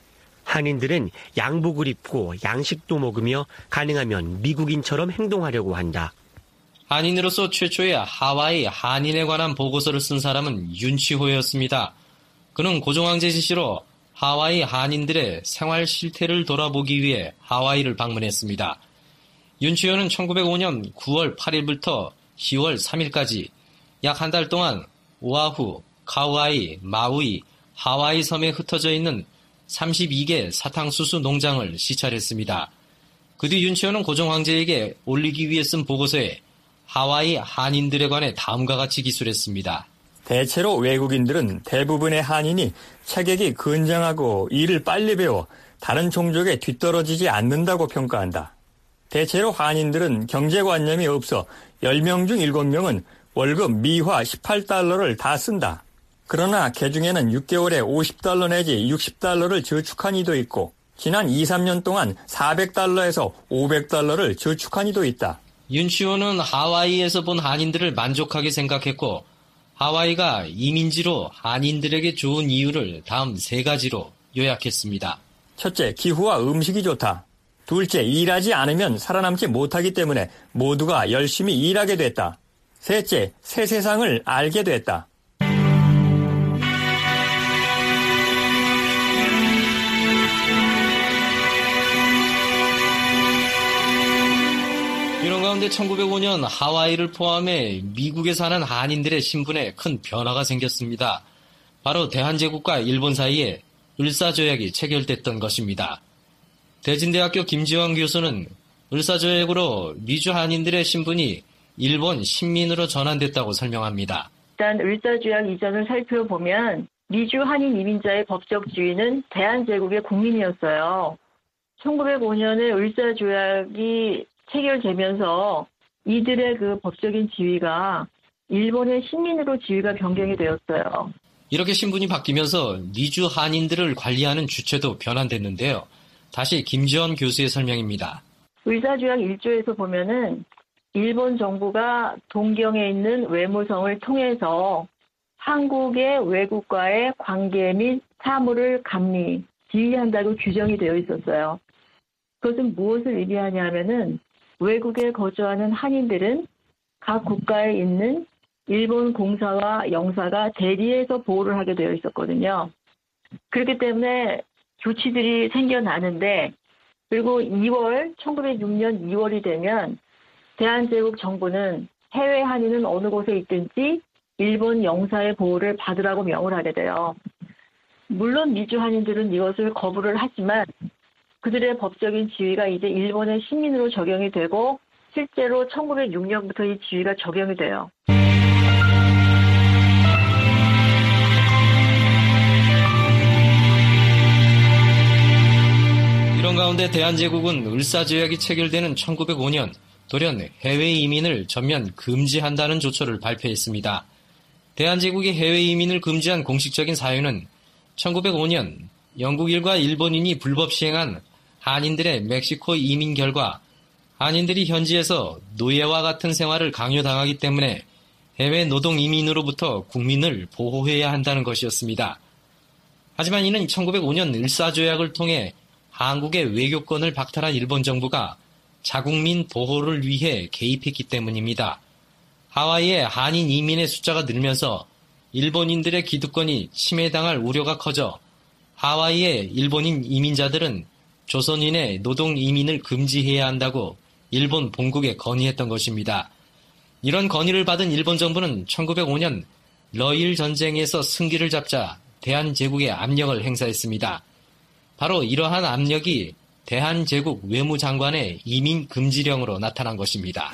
G: 한인들은 양복을 입고 양식도 먹으며 가능하면 미국인처럼 행동하려고 한다.
E: 한인으로서 최초의 하와이 한인에 관한 보고서를 쓴 사람은 윤치호였습니다. 그는 고종황제 지시로 하와이 한인들의 생활 실태를 돌아보기 위해 하와이를 방문했습니다. 윤치호는 천구백오 년 구월 팔일부터 시월 삼일까지 약 한 달 동안 오아후, 카우아이, 마우이, 하와이 섬에 흩어져 있는 삼십이 개 사탕수수 농장을 시찰했습니다. 그 뒤 윤치호는 고종황제에게 올리기 위해 쓴 보고서에 하와이 한인들에 관해 다음과 같이 기술했습니다.
H: 대체로 외국인들은 대부분의 한인이 체격이 건장하고 일을 빨리 배워 다른 종족에 뒤떨어지지 않는다고 평가한다. 대체로 한인들은 경제관념이 없어 열 명 중 일곱 명은 월급 미화 십팔 달러를 다 쓴다. 그러나 그중에는 육 개월에 오십 달러 내지 육십 달러를 저축한 이도 있고 지난 이, 삼 년 동안 사백 달러에서 오백 달러를 저축한 이도 있다.
E: 윤치호는 하와이에서 본 한인들을 만족하게 생각했고 하와이가 이민지로 한인들에게 좋은 이유를 다음 세 가지로 요약했습니다.
H: 첫째, 기후와 음식이 좋다. 둘째, 일하지 않으면 살아남지 못하기 때문에 모두가 열심히 일하게 됐다. 셋째, 새 세상을 알게 됐다.
E: 이런 가운데 천구백오 년 하와이를 포함해 미국에 사는 한인들의 신분에 큰 변화가 생겼습니다. 바로 대한제국과 일본 사이에 을사조약이 체결됐던 것입니다. 대진대학교 김지환 교수는 을사조약으로 미주 한인들의 신분이 일본 식민으로 전환됐다고 설명합니다.
A: 일단 을사조약 이전을 살펴보면 미주 한인 이민자의 법적 지위는 대한제국의 국민이었어요. 천구백오 년에 을사조약이 체결되면서 이들의 그 법적인 지위가 일본의 식민으로 지위가 변경이 되었어요.
E: 이렇게 신분이 바뀌면서 미주 한인들을 관리하는 주체도 변환됐는데요. 다시 김지원 교수의 설명입니다.
A: 을사조약 일 조에서 보면은 일본 정부가 동경에 있는 외무성을 통해서 한국의 외국과의 관계 및 사무를 감리, 지휘한다고 규정이 되어 있었어요. 그것은 무엇을 의미하냐 하면은 외국에 거주하는 한인들은 각 국가에 있는 일본 공사와 영사가 대리해서 보호를 하게 되어 있었거든요. 그렇기 때문에 조치들이 생겨나는데 그리고 이월, 천구백육 년 이월이 되면 대한제국 정부는 해외 한인은 어느 곳에 있든지 일본 영사의 보호를 받으라고 명을 하게 돼요. 물론 미주 한인들은 이것을 거부를 하지만
I: 그들의 법적인 지위가 이제 일본의 식민으로 적용이 되고 실제로 천구백육 년부터 이 지위가 적용이 돼요.
E: 이런 가운데 대한제국은 을사조약이 체결되는 천구백오 년 돌연 해외 이민을 전면 금지한다는 조처를 발표했습니다. 대한제국이 해외 이민을 금지한 공식적인 사유는 천구백오 년 영국인과 일본인이 불법 시행한 한인들의 멕시코 이민 결과 한인들이 현지에서 노예와 같은 생활을 강요당하기 때문에 해외 노동 이민으로부터 국민을 보호해야 한다는 것이었습니다. 하지만 이는 천구백오 년 을사조약을 통해 한국의 외교권을 박탈한 일본 정부가 자국민 보호를 위해 개입했기 때문입니다. 하와이의 한인 이민의 숫자가 늘면서 일본인들의 기득권이 침해당할 우려가 커져 하와이의 일본인 이민자들은 조선인의 노동 이민을 금지해야 한다고 일본 본국에 건의했던 것입니다. 이런 건의를 받은 일본 정부는 천구백오 년 러일 전쟁에서 승기를 잡자 대한제국에 압력을 행사했습니다. 바로 이러한 압력이 대한제국 외무장관의 이민 금지령으로 나타난 것입니다.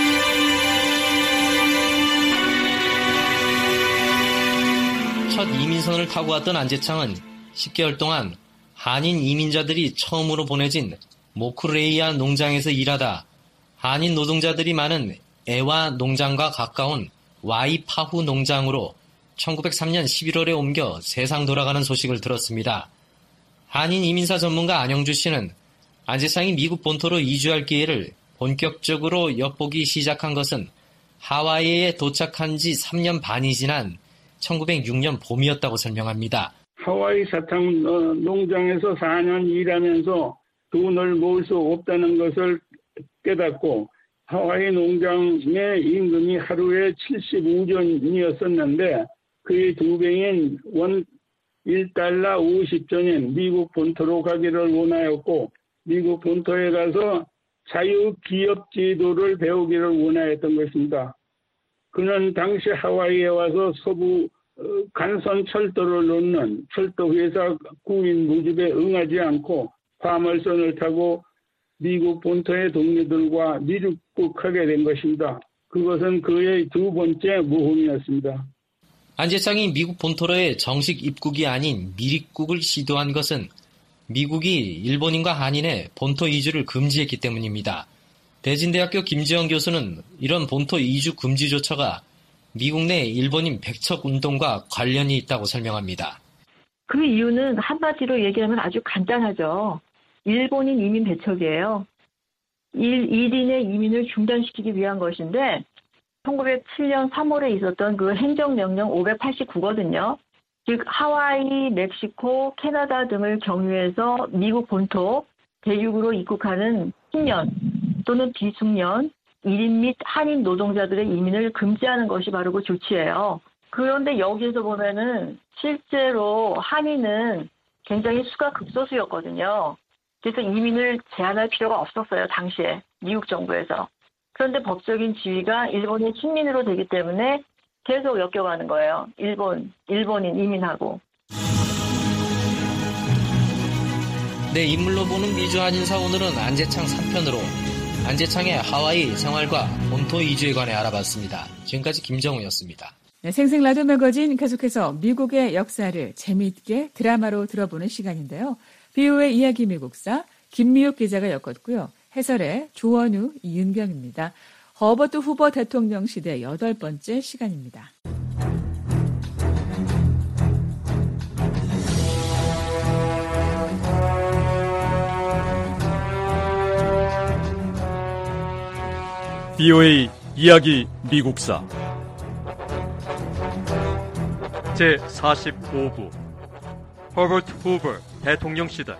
E: 첫 이민선을 타고 왔던 안재창은 십 개월 동안 한인 이민자들이 처음으로 보내진 모쿠레이아 농장에서 일하다 한인 노동자들이 많은 에와 농장과 가까운 와이파후 농장으로 천구백삼 년 십일월에 옮겨 세상 돌아가는 소식을 들었습니다. 한인 이민사 전문가 안영주 씨는 안재창이 미국 본토로 이주할 기회를 본격적으로 엿보기 시작한 것은 하와이에 도착한 지 삼 년 반이 지난 천구백육 년 봄이었다고 설명합니다.
J: 하와이 사탕 농장에서 사 년 일하면서 돈을 모을 수 없다는 것을 깨닫고 하와이 농장의 임금이 하루에 칠십오 전이었었는데 그의 두 배인 원 일 달러 오십 전인 미국 본토로 가기를 원하였고 미국 본토에 가서 자유기업 제도를 배우기를 원하였던 것입니다. 그는 당시 하와이에 와서 서부 간선 철도를 놓는 철도회사 구인 모집에 응하지 않고 화물선을 타고 미국 본토의 동료들과 미륵국하게 된 것입니다. 그것은 그의 두 번째 모험이었습니다.
E: 안재창이 미국 본토로의 정식 입국이 아닌 미립국을 시도한 것은 미국이 일본인과 한인의 본토 이주를 금지했기 때문입니다. 대진대학교 김지영 교수는 이런 본토 이주 금지 조처가 미국 내 일본인 백척 운동과 관련이 있다고 설명합니다.
I: 그 이유는 한마디로 얘기하면 아주 간단하죠. 일본인 이민 배척이에요. 일, 일 인의 이민을 중단시키기 위한 것인데 천구백칠 년 삼월에 있었던 그 행정명령 오백팔십구거든요. 즉 하와이, 멕시코, 캐나다 등을 경유해서 미국 본토, 대륙으로 입국하는青年또는 비숙련, 일 인 및 한인 노동자들의 이민을 금지하는 것이 바로 그 조치예요. 그런데 여기에서 보면은 실제로 한인은 굉장히 수가 극소수였거든요. 그래서 이민을 제한할 필요가 없었어요, 당시에 미국 정부에서. 그런데 법적인 지위가 일본의 식민으로 되기 때문에 계속 엮여가는 거예요. 일본, 일본인 이민하고.
E: 내 인물로 보는 미주 한인사 오늘은 안재창 삼 편으로 안재창의 하와이 생활과 본토 이주에 관해 알아봤습니다. 지금까지 김정우였습니다.
C: 네, 생생 라디오 매거진 계속해서 미국의 역사를 재미있게 드라마로 들어보는 시간인데요. 비오의 이야기 미국사 김미욱 기자가 엮었고요. 해설의 조원우, 이은경입니다. 허버트 후보 대통령 시대 여덟 번째 시간입니다.
B: 비오에이 이야기 미국사 제사십오 부 허버트 후보 대통령 시대.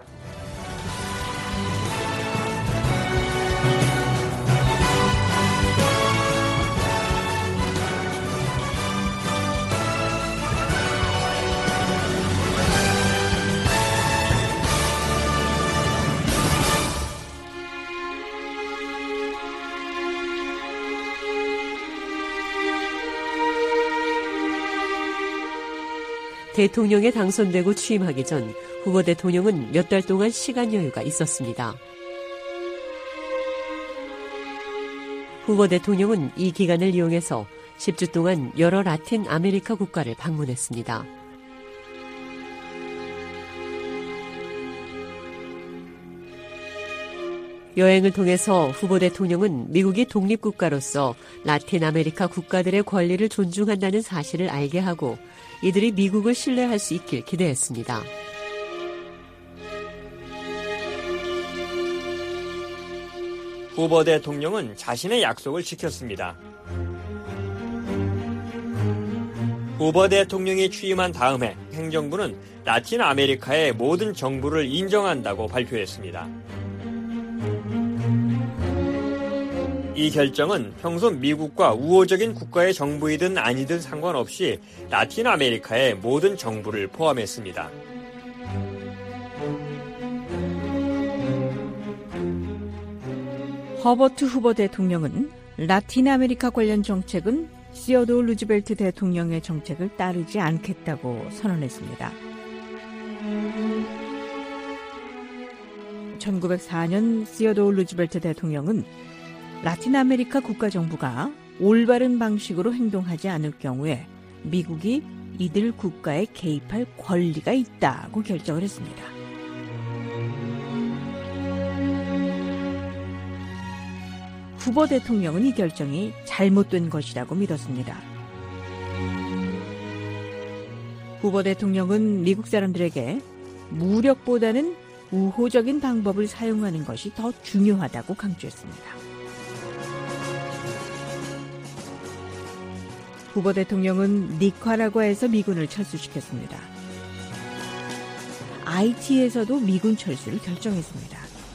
K: 대통령에 당선되고 취임하기 전 후보 대통령은 몇 달 동안 시간 여유가 있었습니다. 후보 대통령은 이 기간을 이용해서 십 주 동안 여러 라틴 아메리카 국가를 방문했습니다. 여행을 통해서 후보 대통령은 미국이 독립국가로서 라틴 아메리카 국가들의 권리를 존중한다는 사실을 알게 하고 이들이 미국을 신뢰할 수 있길 기대했습니다.
H: 후보 대통령은 자신의 약속을 지켰습니다. 후보 대통령이 취임한 다음해 행정부는 라틴 아메리카의 모든 정부를 인정한다고 발표했습니다. 이 결정은 평소 미국과 우호적인 국가의 정부이든 아니든 상관없이 라틴 아메리카의 모든 정부를 포함했습니다.
L: 허버트 후보 대통령은 라틴 아메리카 관련 정책은 시어도어 루즈벨트 대통령의 정책을 따르지 않겠다고 선언했습니다. 천구백사 년 시어도어 루즈벨트 대통령은 라틴 아메리카 국가정부가 올바른 방식으로 행동하지 않을 경우에 미국이 이들 국가에 개입할 권리가 있다고 결정을 했습니다. 후보 대통령은 이 결정이 잘못된 것이라고 믿었습니다. 후보 대통령은 미국 사람들에게 무력보다는 우호적인 방법을 사용하는 것이 더 중요하다고 강조했습니다. 후보 대통령은 니카라과에서 미군을 철수시켰습니다. 아이티에서도 미군 철수를 결정했습니다.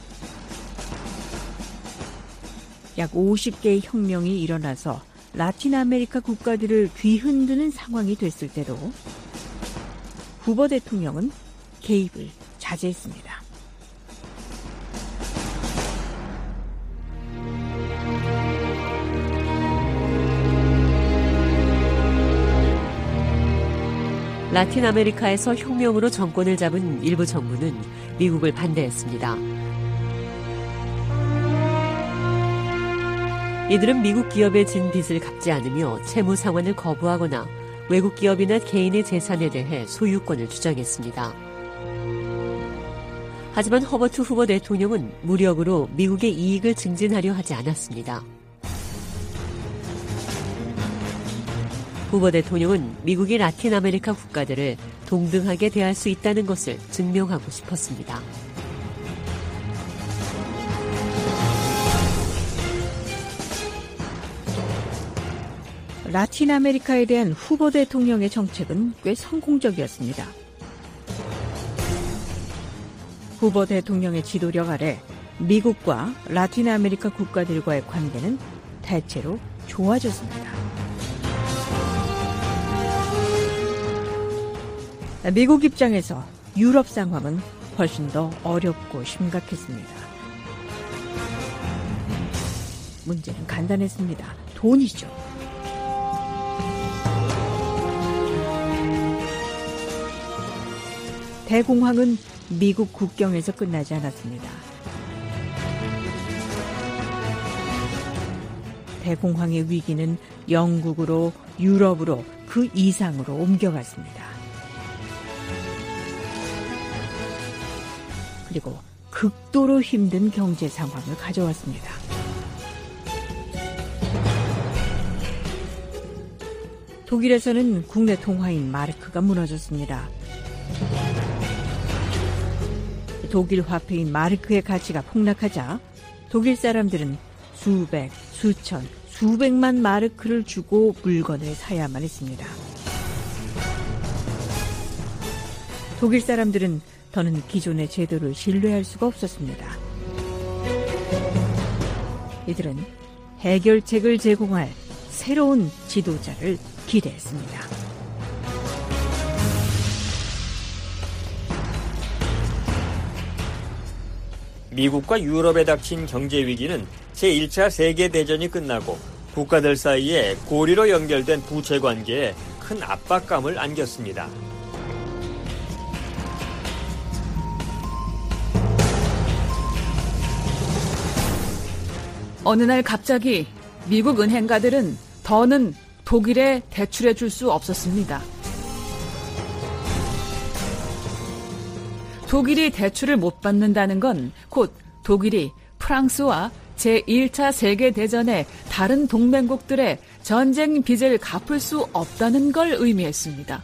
L: 약 오십 개의 혁명이 일어나서 라틴 아메리카 국가들을 뒤흔드는 상황이 됐을 때도 후보 대통령은 개입을 자제했습니다.
K: 라틴 아메리카에서 혁명으로 정권을 잡은 일부 정부는 미국을 반대했습니다. 이들은 미국 기업에 진 빚을 갚지 않으며 채무 상환을 거부하거나 외국 기업이나 개인의 재산에 대해 소유권을 주장했습니다. 하지만 허버트 후보 대통령은 무력으로 미국의 이익을 증진하려 하지 않았습니다. 후보 대통령은 미국이 라틴 아메리카 국가들을 동등하게 대할 수 있다는 것을 증명하고 싶었습니다.
L: 라틴 아메리카에 대한 후보 대통령의 정책은 꽤 성공적이었습니다. 후보 대통령의 지도력 아래 미국과 라틴 아메리카 국가들과의 관계는 대체로 좋아졌습니다. 미국 입장에서 유럽 상황은 훨씬 더 어렵고 심각했습니다. 문제는 간단했습니다. 돈이죠. 대공황은 미국 국경에서 끝나지 않았습니다. 대공황의 위기는 영국으로, 유럽으로, 그 이상으로 옮겨갔습니다. 그리고 극도로 힘든 경제 상황을 가져왔습니다. 독일에서는 국내 통화인 마르크가 무너졌습니다. 독일 화폐인 마르크의 가치가 폭락하자 독일 사람들은 수백, 수천, 수백만 마르크를 주고 물건을 사야만 했습니다. 독일 사람들은 더는 기존의 제도를 신뢰할 수가 없었습니다. 이들은 해결책을 제공할 새로운 지도자를 기대했습니다.
H: 미국과 유럽에 닥친 경제 위기는 제일 차 세계대전이 끝나고 국가들 사이에 고리로 연결된 부채 관계에 큰 압박감을 안겼습니다.
C: 어느 날 갑자기 미국 은행가들은 더는 독일에 대출해 줄 수 없었습니다. 독일이 대출을 못 받는다는 건 곧 독일이 프랑스와 제일 차 세계대전의 다른 동맹국들의 전쟁 빚을 갚을 수 없다는 걸 의미했습니다.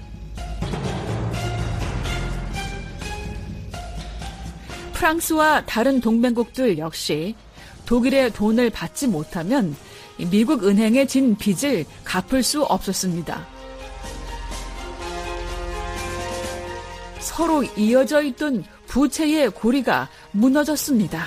C: 프랑스와 다른 동맹국들 역시 독일의 돈을 받지 못하면 미국 은행에 진 빚을 갚을 수 없었습니다. 서로 이어져 있던 부채의 고리가 무너졌습니다.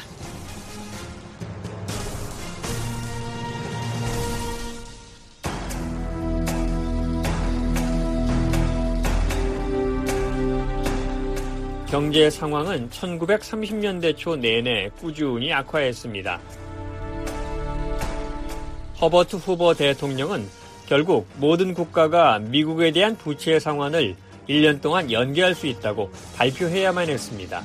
H: 경제 상황은 천구백삼십 년대 초 내내 꾸준히 악화했습니다. 허버트 후보 대통령은 결국 모든 국가가 미국에 대한 부채 상환을 일 년 동안 연기할 수 있다고 발표해야만 했습니다.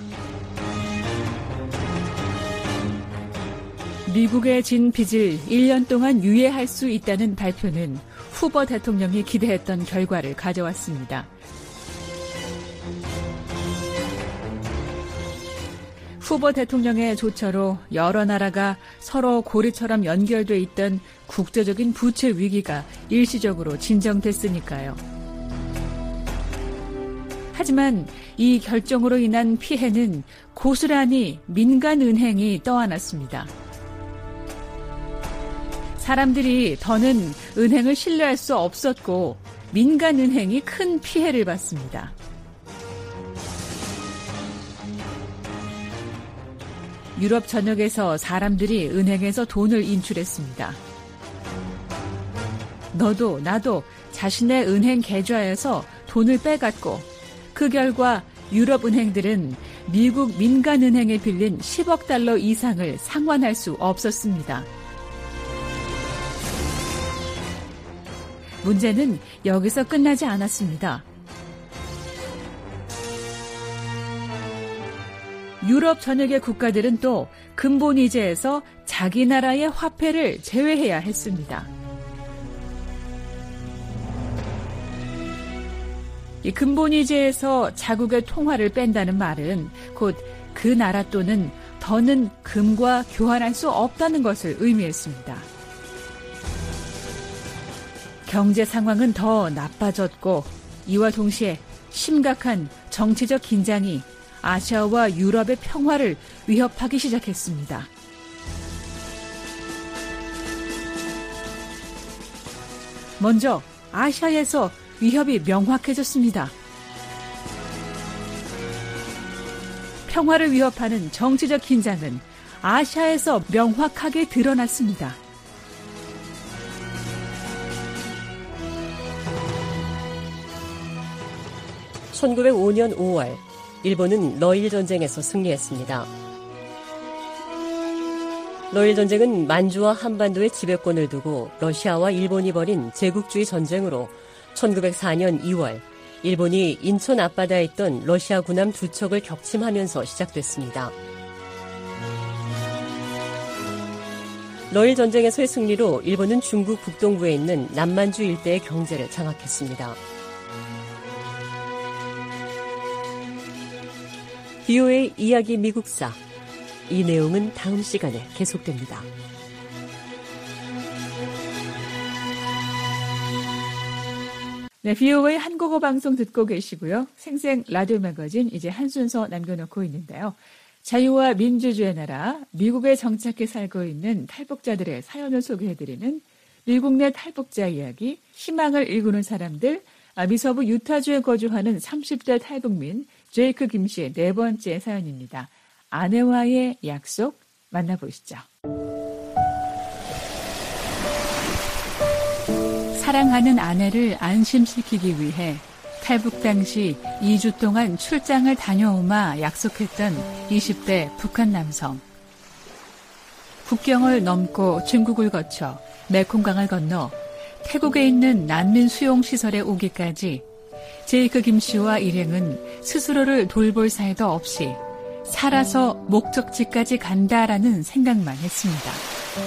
C: 미국에 진 빚을 일 년 동안 유예할 수 있다는 발표는 후보 대통령이 기대했던 결과를 가져왔습니다. 후보 대통령의 조처로 여러 나라가 서로 고리처럼 연결돼 있던 국제적인 부채 위기가 일시적으로 진정됐으니까요. 하지만 이 결정으로 인한 피해는 고스란히 민간 은행이 떠안았습니다. 사람들이 더는 은행을 신뢰할 수 없었고 민간 은행이 큰 피해를 봤습니다. 유럽 전역에서 사람들이 은행에서 돈을 인출했습니다. 너도 나도 자신의 은행 계좌에서 돈을 빼갔고 그 결과 유럽 은행들은 미국 민간은행에 빌린 십억 달러 이상을 상환할 수 없었습니다. 문제는 여기서 끝나지 않았습니다. 유럽 전역의 국가들은 또 근본이제에서 자기 나라의 화폐를 제외해야 했습니다. 이 근본이제에서 자국의 통화를 뺀다는 말은 곧 그 나라 또는 더는 금과 교환할 수 없다는 것을 의미했습니다. 경제 상황은 더 나빠졌고 이와 동시에 심각한 정치적 긴장이 아시아와 유럽의 평화를 위협하기 시작했습니다. 먼저 아시아에서 위협이 명확해졌습니다. 평화를 위협하는 정치적 긴장은 아시아에서 명확하게 드러났습니다.
K: 천구백오 년 오월 일본은 러일 전쟁에서 승리했습니다. 러일 전쟁은 만주와 한반도의 지배권을 두고 러시아와 일본이 벌인 제국주의 전쟁으로 천구백사 년 이월 일본이 인천 앞바다에 있던 러시아 군함 두 척을 격침하면서 시작됐습니다. 러일 전쟁에서의 승리로 일본은 중국 북동부에 있는 남만주 일대의 경제를 장악했습니다. 비오에이 이야기 미국사. 이 내용은 다음 시간에 계속됩니다.
C: 네, 비오에이 한국어 방송 듣고 계시고요. 생생 라디오 매거진 이제 한 순서 남겨놓고 있는데요. 자유와 민주주의 나라, 미국에 정착해 살고 있는 탈북자들의 사연을 소개해드리는 미국 내 탈북자 이야기, 희망을 일구는 사람들, 미서부 유타주에 거주하는 삼십 대 탈북민 제이크 김 씨의 네 번째 사연입니다. 아내와의 약속 만나보시죠. 사랑하는 아내를 안심시키기 위해 탈북 당시 이 주 동안 출장을 다녀오마 약속했던 이십 대 북한 남성. 국경을 넘고 중국을 거쳐 메콩강을 건너 태국에 있는 난민 수용시설에 오기까지 제이크 김 씨와 일행은 스스로를 돌볼 사이도 없이 살아서 목적지까지 간다라는 생각만 했습니다.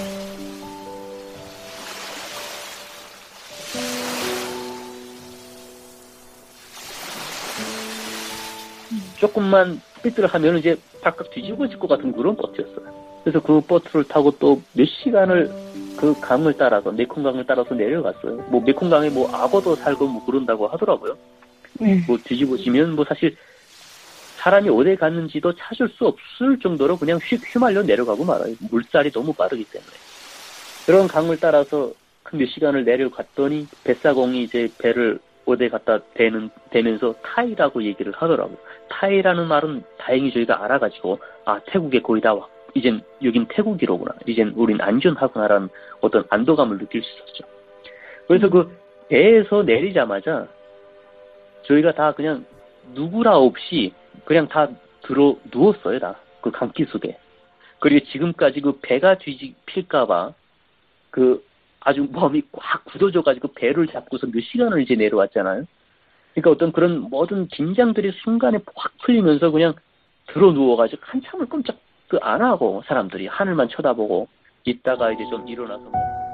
M: 조금만 삐뚤을 하면 이제 발칵 뒤집어질 것 같은 그런 보트였어요. 그래서 그 보트를 타고 또 몇 시간을 그 강을 따라서, 메콩강을 따라서 내려갔어요. 뭐 메콩강에 뭐 악어도 살고 뭐 그런다고 하더라고요. 네. 뭐 뒤집어지면 뭐 사실 사람이 어디 갔는지도 찾을 수 없을 정도로 그냥 휙 휘말려 내려가고 말아요. 물살이 너무 빠르기 때문에. 그런 강을 따라서 몇 시간을 내려갔더니 뱃사공이 이제 배를 어디 갖다 대는, 대면서 타이라고 얘기를 하더라고요. 타이라는 말은 다행히 저희가 알아가지고, 아, 태국에 거의 다 왔, 이젠 여긴 태국이로구나. 이젠 우린 안전하구나라는 어떤 안도감을 느낄 수 있었죠. 그래서 그 배에서 내리자마자 저희가 다 그냥 누구라 없이 그냥 다 들어 누웠어요, 다. 그 강기 속에. 그리고 지금까지 그 배가 뒤집힐까봐 그 아주 몸이 꽉 굳어져가지고 배를 잡고서 몇 시간을 이제 내려왔잖아요. 그러니까 어떤 그런 모든 긴장들이 순간에 확 풀리면서 그냥 들어 누워가지고 한참을 꼼짝 안 하고 사람들이 하늘만 쳐다보고 있다가 이제 좀 일어나서.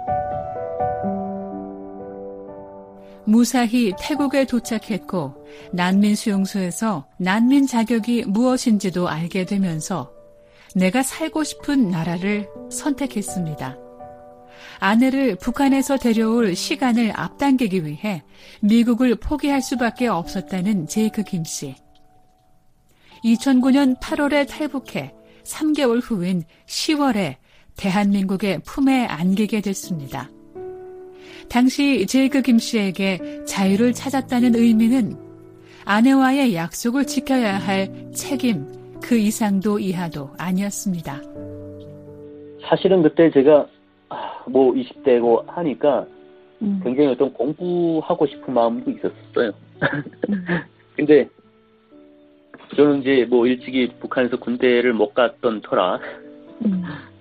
C: 무사히 태국에 도착했고 난민 수용소에서 난민 자격이 무엇인지도 알게 되면서 내가 살고 싶은 나라를 선택했습니다. 아내를 북한에서 데려올 시간을 앞당기기 위해 미국을 포기할 수밖에 없었다는 제이크 김 씨. 이천구 년 팔월에 탈북해 삼 개월 후인 시월에 대한민국의 품에 안기게 됐습니다. 당시 제이크 김 씨에게 자유를 찾았다는 의미는 아내와의 약속을 지켜야 할 책임, 그 이상도 이하도 아니었습니다.
M: 사실은 그때 제가 뭐 이십 대고 하니까 음. 굉장히 어떤 공부하고 싶은 마음도 있었어요. 음. 근데 저는 이제 뭐 일찍이 북한에서 군대를 못 갔던 터라 음.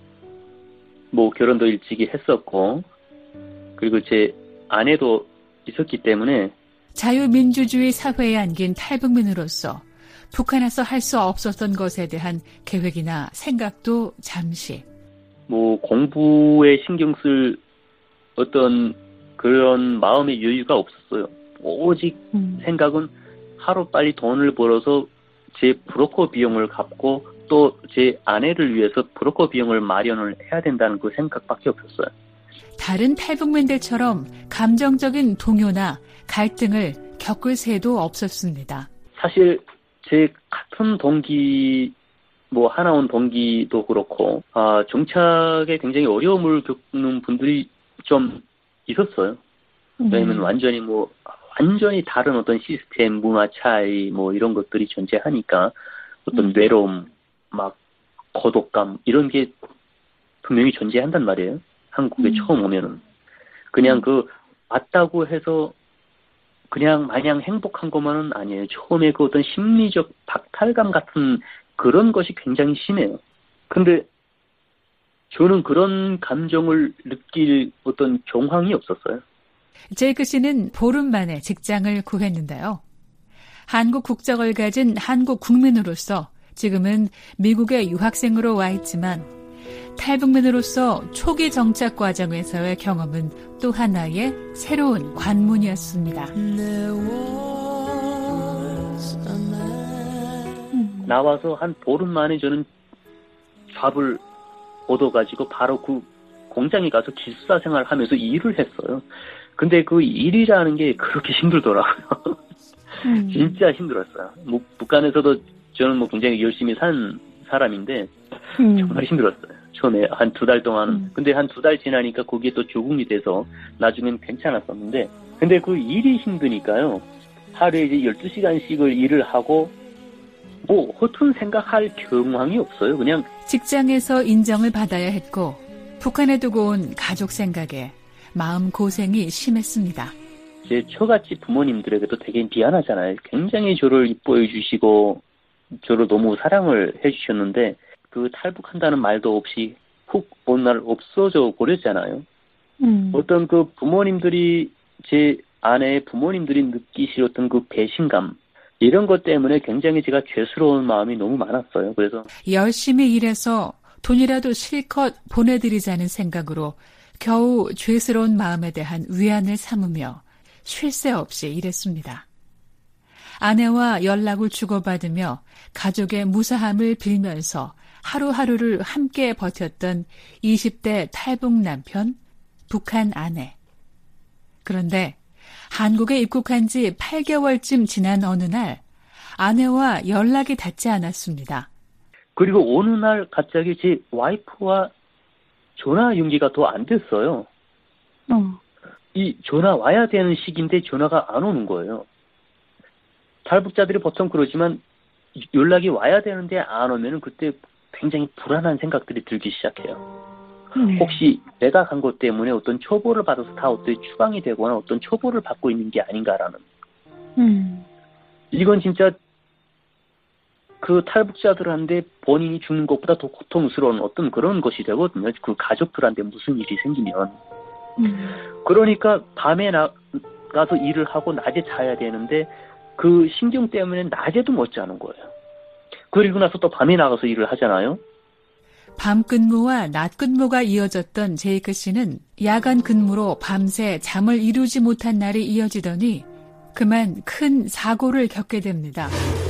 M: 뭐 결혼도 일찍이 했었고 그리고 제 아내도 있었기 때문에
C: 자유민주주의 사회에 안긴 탈북민으로서 북한에서 할 수 없었던 것에 대한 계획이나 생각도 잠시
M: 뭐 공부에 신경 쓸 어떤 그런 마음의 여유가 없었어요. 오직 음. 생각은 하루빨리 돈을 벌어서 제 브로커 비용을 갚고 또 제 아내를 위해서 브로커 비용을 마련을 해야 된다는 그 생각밖에 없었어요.
C: 다른 탈북민들처럼 감정적인 동요나 갈등을 겪을 새도 없었습니다.
M: 사실 제 같은 동기 뭐 하나원 동기도 그렇고 아, 정착에 굉장히 어려움을 겪는 분들이 좀 있었어요. 음. 왜냐면 완전히 뭐 완전히 다른 어떤 시스템, 문화 차이 뭐 이런 것들이 존재하니까 어떤 음. 외로움, 막 고독감 이런 게 분명히 존재한단 말이에요. 한국에 음. 처음 오면은 그냥 음. 그 왔다고 해서 그냥 마냥 행복한 것만은 아니에요. 처음에 그 어떤 심리적 박탈감 같은 그런 것이 굉장히 심해요. 근데 저는 그런 감정을 느낄 어떤 경황이 없었어요.
C: 제이크 씨는 보름 만에 직장을 구했는데요. 한국 국적을 가진 한국 국민으로서 지금은 미국의 유학생으로 와 있지만 탈북민으로서 초기 정착 과정에서의 경험은 또 하나의 새로운 관문이었습니다.
M: 나와서 한 보름 만에 저는 잡을 얻어가지고 바로 그 공장에 가서 기숙사 생활을 하면서 일을 했어요. 근데 그 일이라는 게 그렇게 힘들더라고요. 음. 진짜 힘들었어요. 뭐 북한에서도 저는 뭐 굉장히 열심히 산 사람인데 음. 정말 힘들었어요. 처음에 한 두 달 동안. 음. 근데 한 두 달 지나니까 거기에 또 적응이 돼서 나중엔 괜찮았었는데 근데 그 일이 힘드니까요. 하루에 이제 열두 시간씩을 일을 하고 뭐 허튼 생각할 경황이 없어요. 그냥
C: 직장에서 인정을 받아야 했고 북한에 두고 온 가족 생각에 마음 고생이 심했습니다.
M: 제 저같이 부모님들에게도 되게 미안하잖아요. 굉장히 저를 이뻐해 주시고 저를 너무 사랑을 해주셨는데 그 탈북한다는 말도 없이 훅 어느 날 없어져 버렸잖아요. 음. 어떤 그 부모님들이 제 아내의 부모님들이 느끼시었던 그 배신감 이런 것 때문에 굉장히 제가 죄스러운 마음이 너무 많았어요. 그래서
C: 열심히 일해서 돈이라도 실컷 보내드리자는 생각으로 겨우 죄스러운 마음에 대한 위안을 삼으며 쉴 새 없이 일했습니다. 아내와 연락을 주고받으며 가족의 무사함을 빌면서 하루하루를 함께 버텼던 이십 대 탈북 남편, 북한 아내. 그런데 한국에 입국한 지 팔 개월쯤 지난 어느 날 아내와 연락이 닿지 않았습니다.
M: 그리고 어느 날 갑자기 제 와이프와 전화 연기가 더 안 됐어요.
I: 어.
M: 이 전화 와야 되는 시기인데 전화가 안 오는 거예요. 탈북자들이 보통 그러지만 연락이 와야 되는데 안 오면은 그때 굉장히 불안한 생각들이 들기 시작해요.
I: 네.
M: 혹시 내가 간 것 때문에 어떤 처벌을 받아서 다 어떻게 추방이 되거나 어떤 처벌을 받고 있는 게 아닌가라는.
I: 음.
M: 이건 진짜 그 탈북자들한테 본인이 죽는 것보다 더 고통스러운 어떤 그런 것이 되거든요. 그 가족들한테 무슨 일이 생기면.
I: 음.
M: 그러니까 밤에 나가서 일을 하고 낮에 자야 되는데 그 신경 때문에 낮에도 못 자는 거예요. 그리고 나서 또 밤에 나가서 일을 하잖아요.
C: 밤 근무와 낮 근무가 이어졌던 제이크 씨는 야간 근무로 밤새 잠을 이루지 못한 날이 이어지더니 그만 큰 사고를 겪게 됩니다.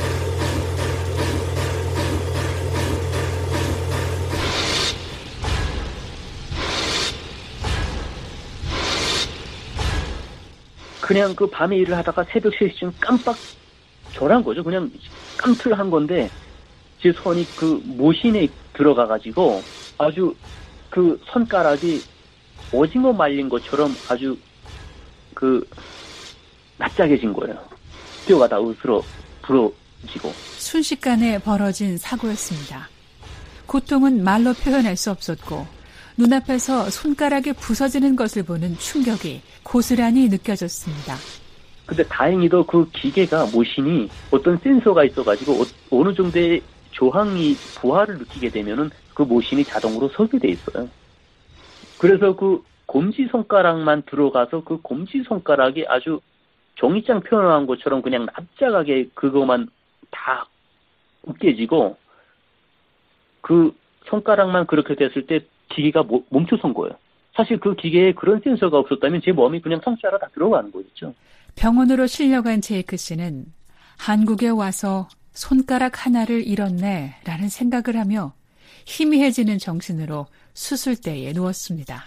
M: 그냥 그 밤에 일을 하다가 새벽 세 시쯤 깜빡 졸한 거죠. 그냥 깜틀한 건데 제 손이 그 모신에 들어가가지고 아주 그 손가락이 오징어 말린 것처럼 아주 그 납작해진 거예요. 뼈가 다 으스러 부러지고.
C: 순식간에 벌어진 사고였습니다. 고통은 말로 표현할 수 없었고 눈앞에서 손가락이 부서지는 것을 보는 충격이 고스란히 느껴졌습니다.
M: 근데 다행히도 그 기계가 모신이 어떤 센서가 있어가지고 어느 정도의 조항이 부하를 느끼게 되면은 그 모신이 자동으로 설계돼 있어요. 그래서 그 검지 손가락만 들어가서 그 검지 손가락이 아주 종이장 표현한 것처럼 그냥 납작하게 그거만 다 으깨지고 그 손가락만 그렇게 됐을 때 기계가 멈춰선 거예요. 사실 그 기계에 그런 센서가 없었다면 제 몸이 그냥 성자로 다 들어가는 거였죠.
C: 병원으로 실려간 제이크 씨는 한국에 와서 손가락 하나를 잃었네 라는 생각을 하며 희미해지는 정신으로 수술대에 누웠습니다.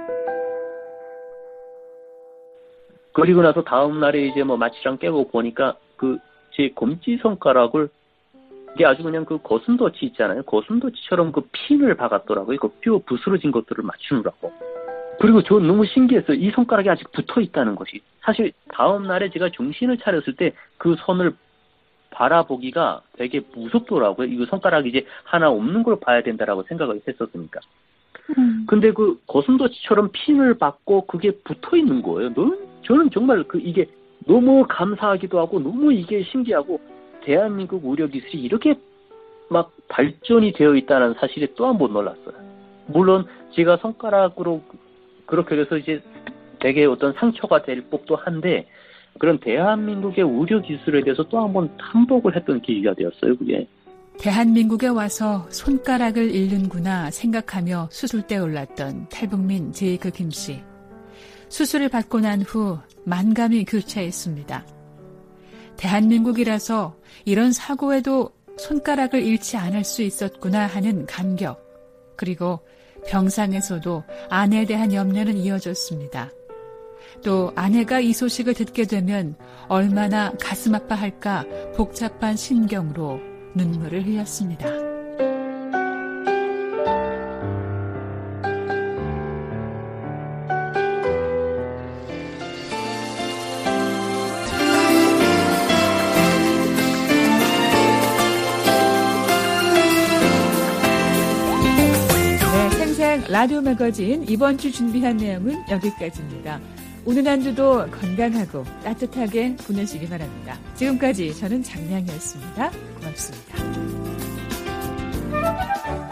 M: 그리고 나서 다음 날에 이제 뭐 마취랑 깨고 보니까 그 제 검지 손가락을 이게 아주 그냥 그 고슴도치 있잖아요. 고슴도치처럼 그 핀을 박았더라고요. 그 뼈 부스러진 것들을 맞추느라고. 그리고 저 너무 신기했어요. 이 손가락이 아직 붙어 있다는 것이. 사실 다음 날에 제가 정신을 차렸을 때 그 손을 바라보기가 되게 무섭더라고요. 이거 손가락이 이제 하나 없는 걸 봐야 된다라고 생각을 했었으니까. 음. 근데 그 고슴도치처럼 핀을 박고 그게 붙어 있는 거예요. 너무, 저는 정말 그 이게 너무 감사하기도 하고 너무 이게 신기하고 대한민국 의료기술이 이렇게 막 발전이 되어 있다는 사실에 또 한 번 놀랐어요. 물론 제가 손가락으로 그렇게 돼서 이제 되게 어떤 상처가 될 법도 한데 그런 대한민국의 의료기술에 대해서 또 한 번 탐복을 했던 계기가 되었어요. 그게.
C: 대한민국에 와서 손가락을 잃는구나 생각하며 수술대에 올랐던 탈북민 제이크 김 씨. 수술을 받고 난 후 만감이 교차했습니다. 대한민국이라서 이런 사고에도 손가락을 잃지 않을 수 있었구나 하는 감격. 그리고 병상에서도 아내에 대한 염려는 이어졌습니다. 또 아내가 이 소식을 듣게 되면 얼마나 가슴 아파할까 복잡한 심경으로 눈물을 흘렸습니다. 라디오 매거진 이번 주 준비한 내용은 여기까지입니다. 오늘 한 주도 건강하고 따뜻하게 보내시기 바랍니다. 지금까지 저는 장량이었습니다. 고맙습니다.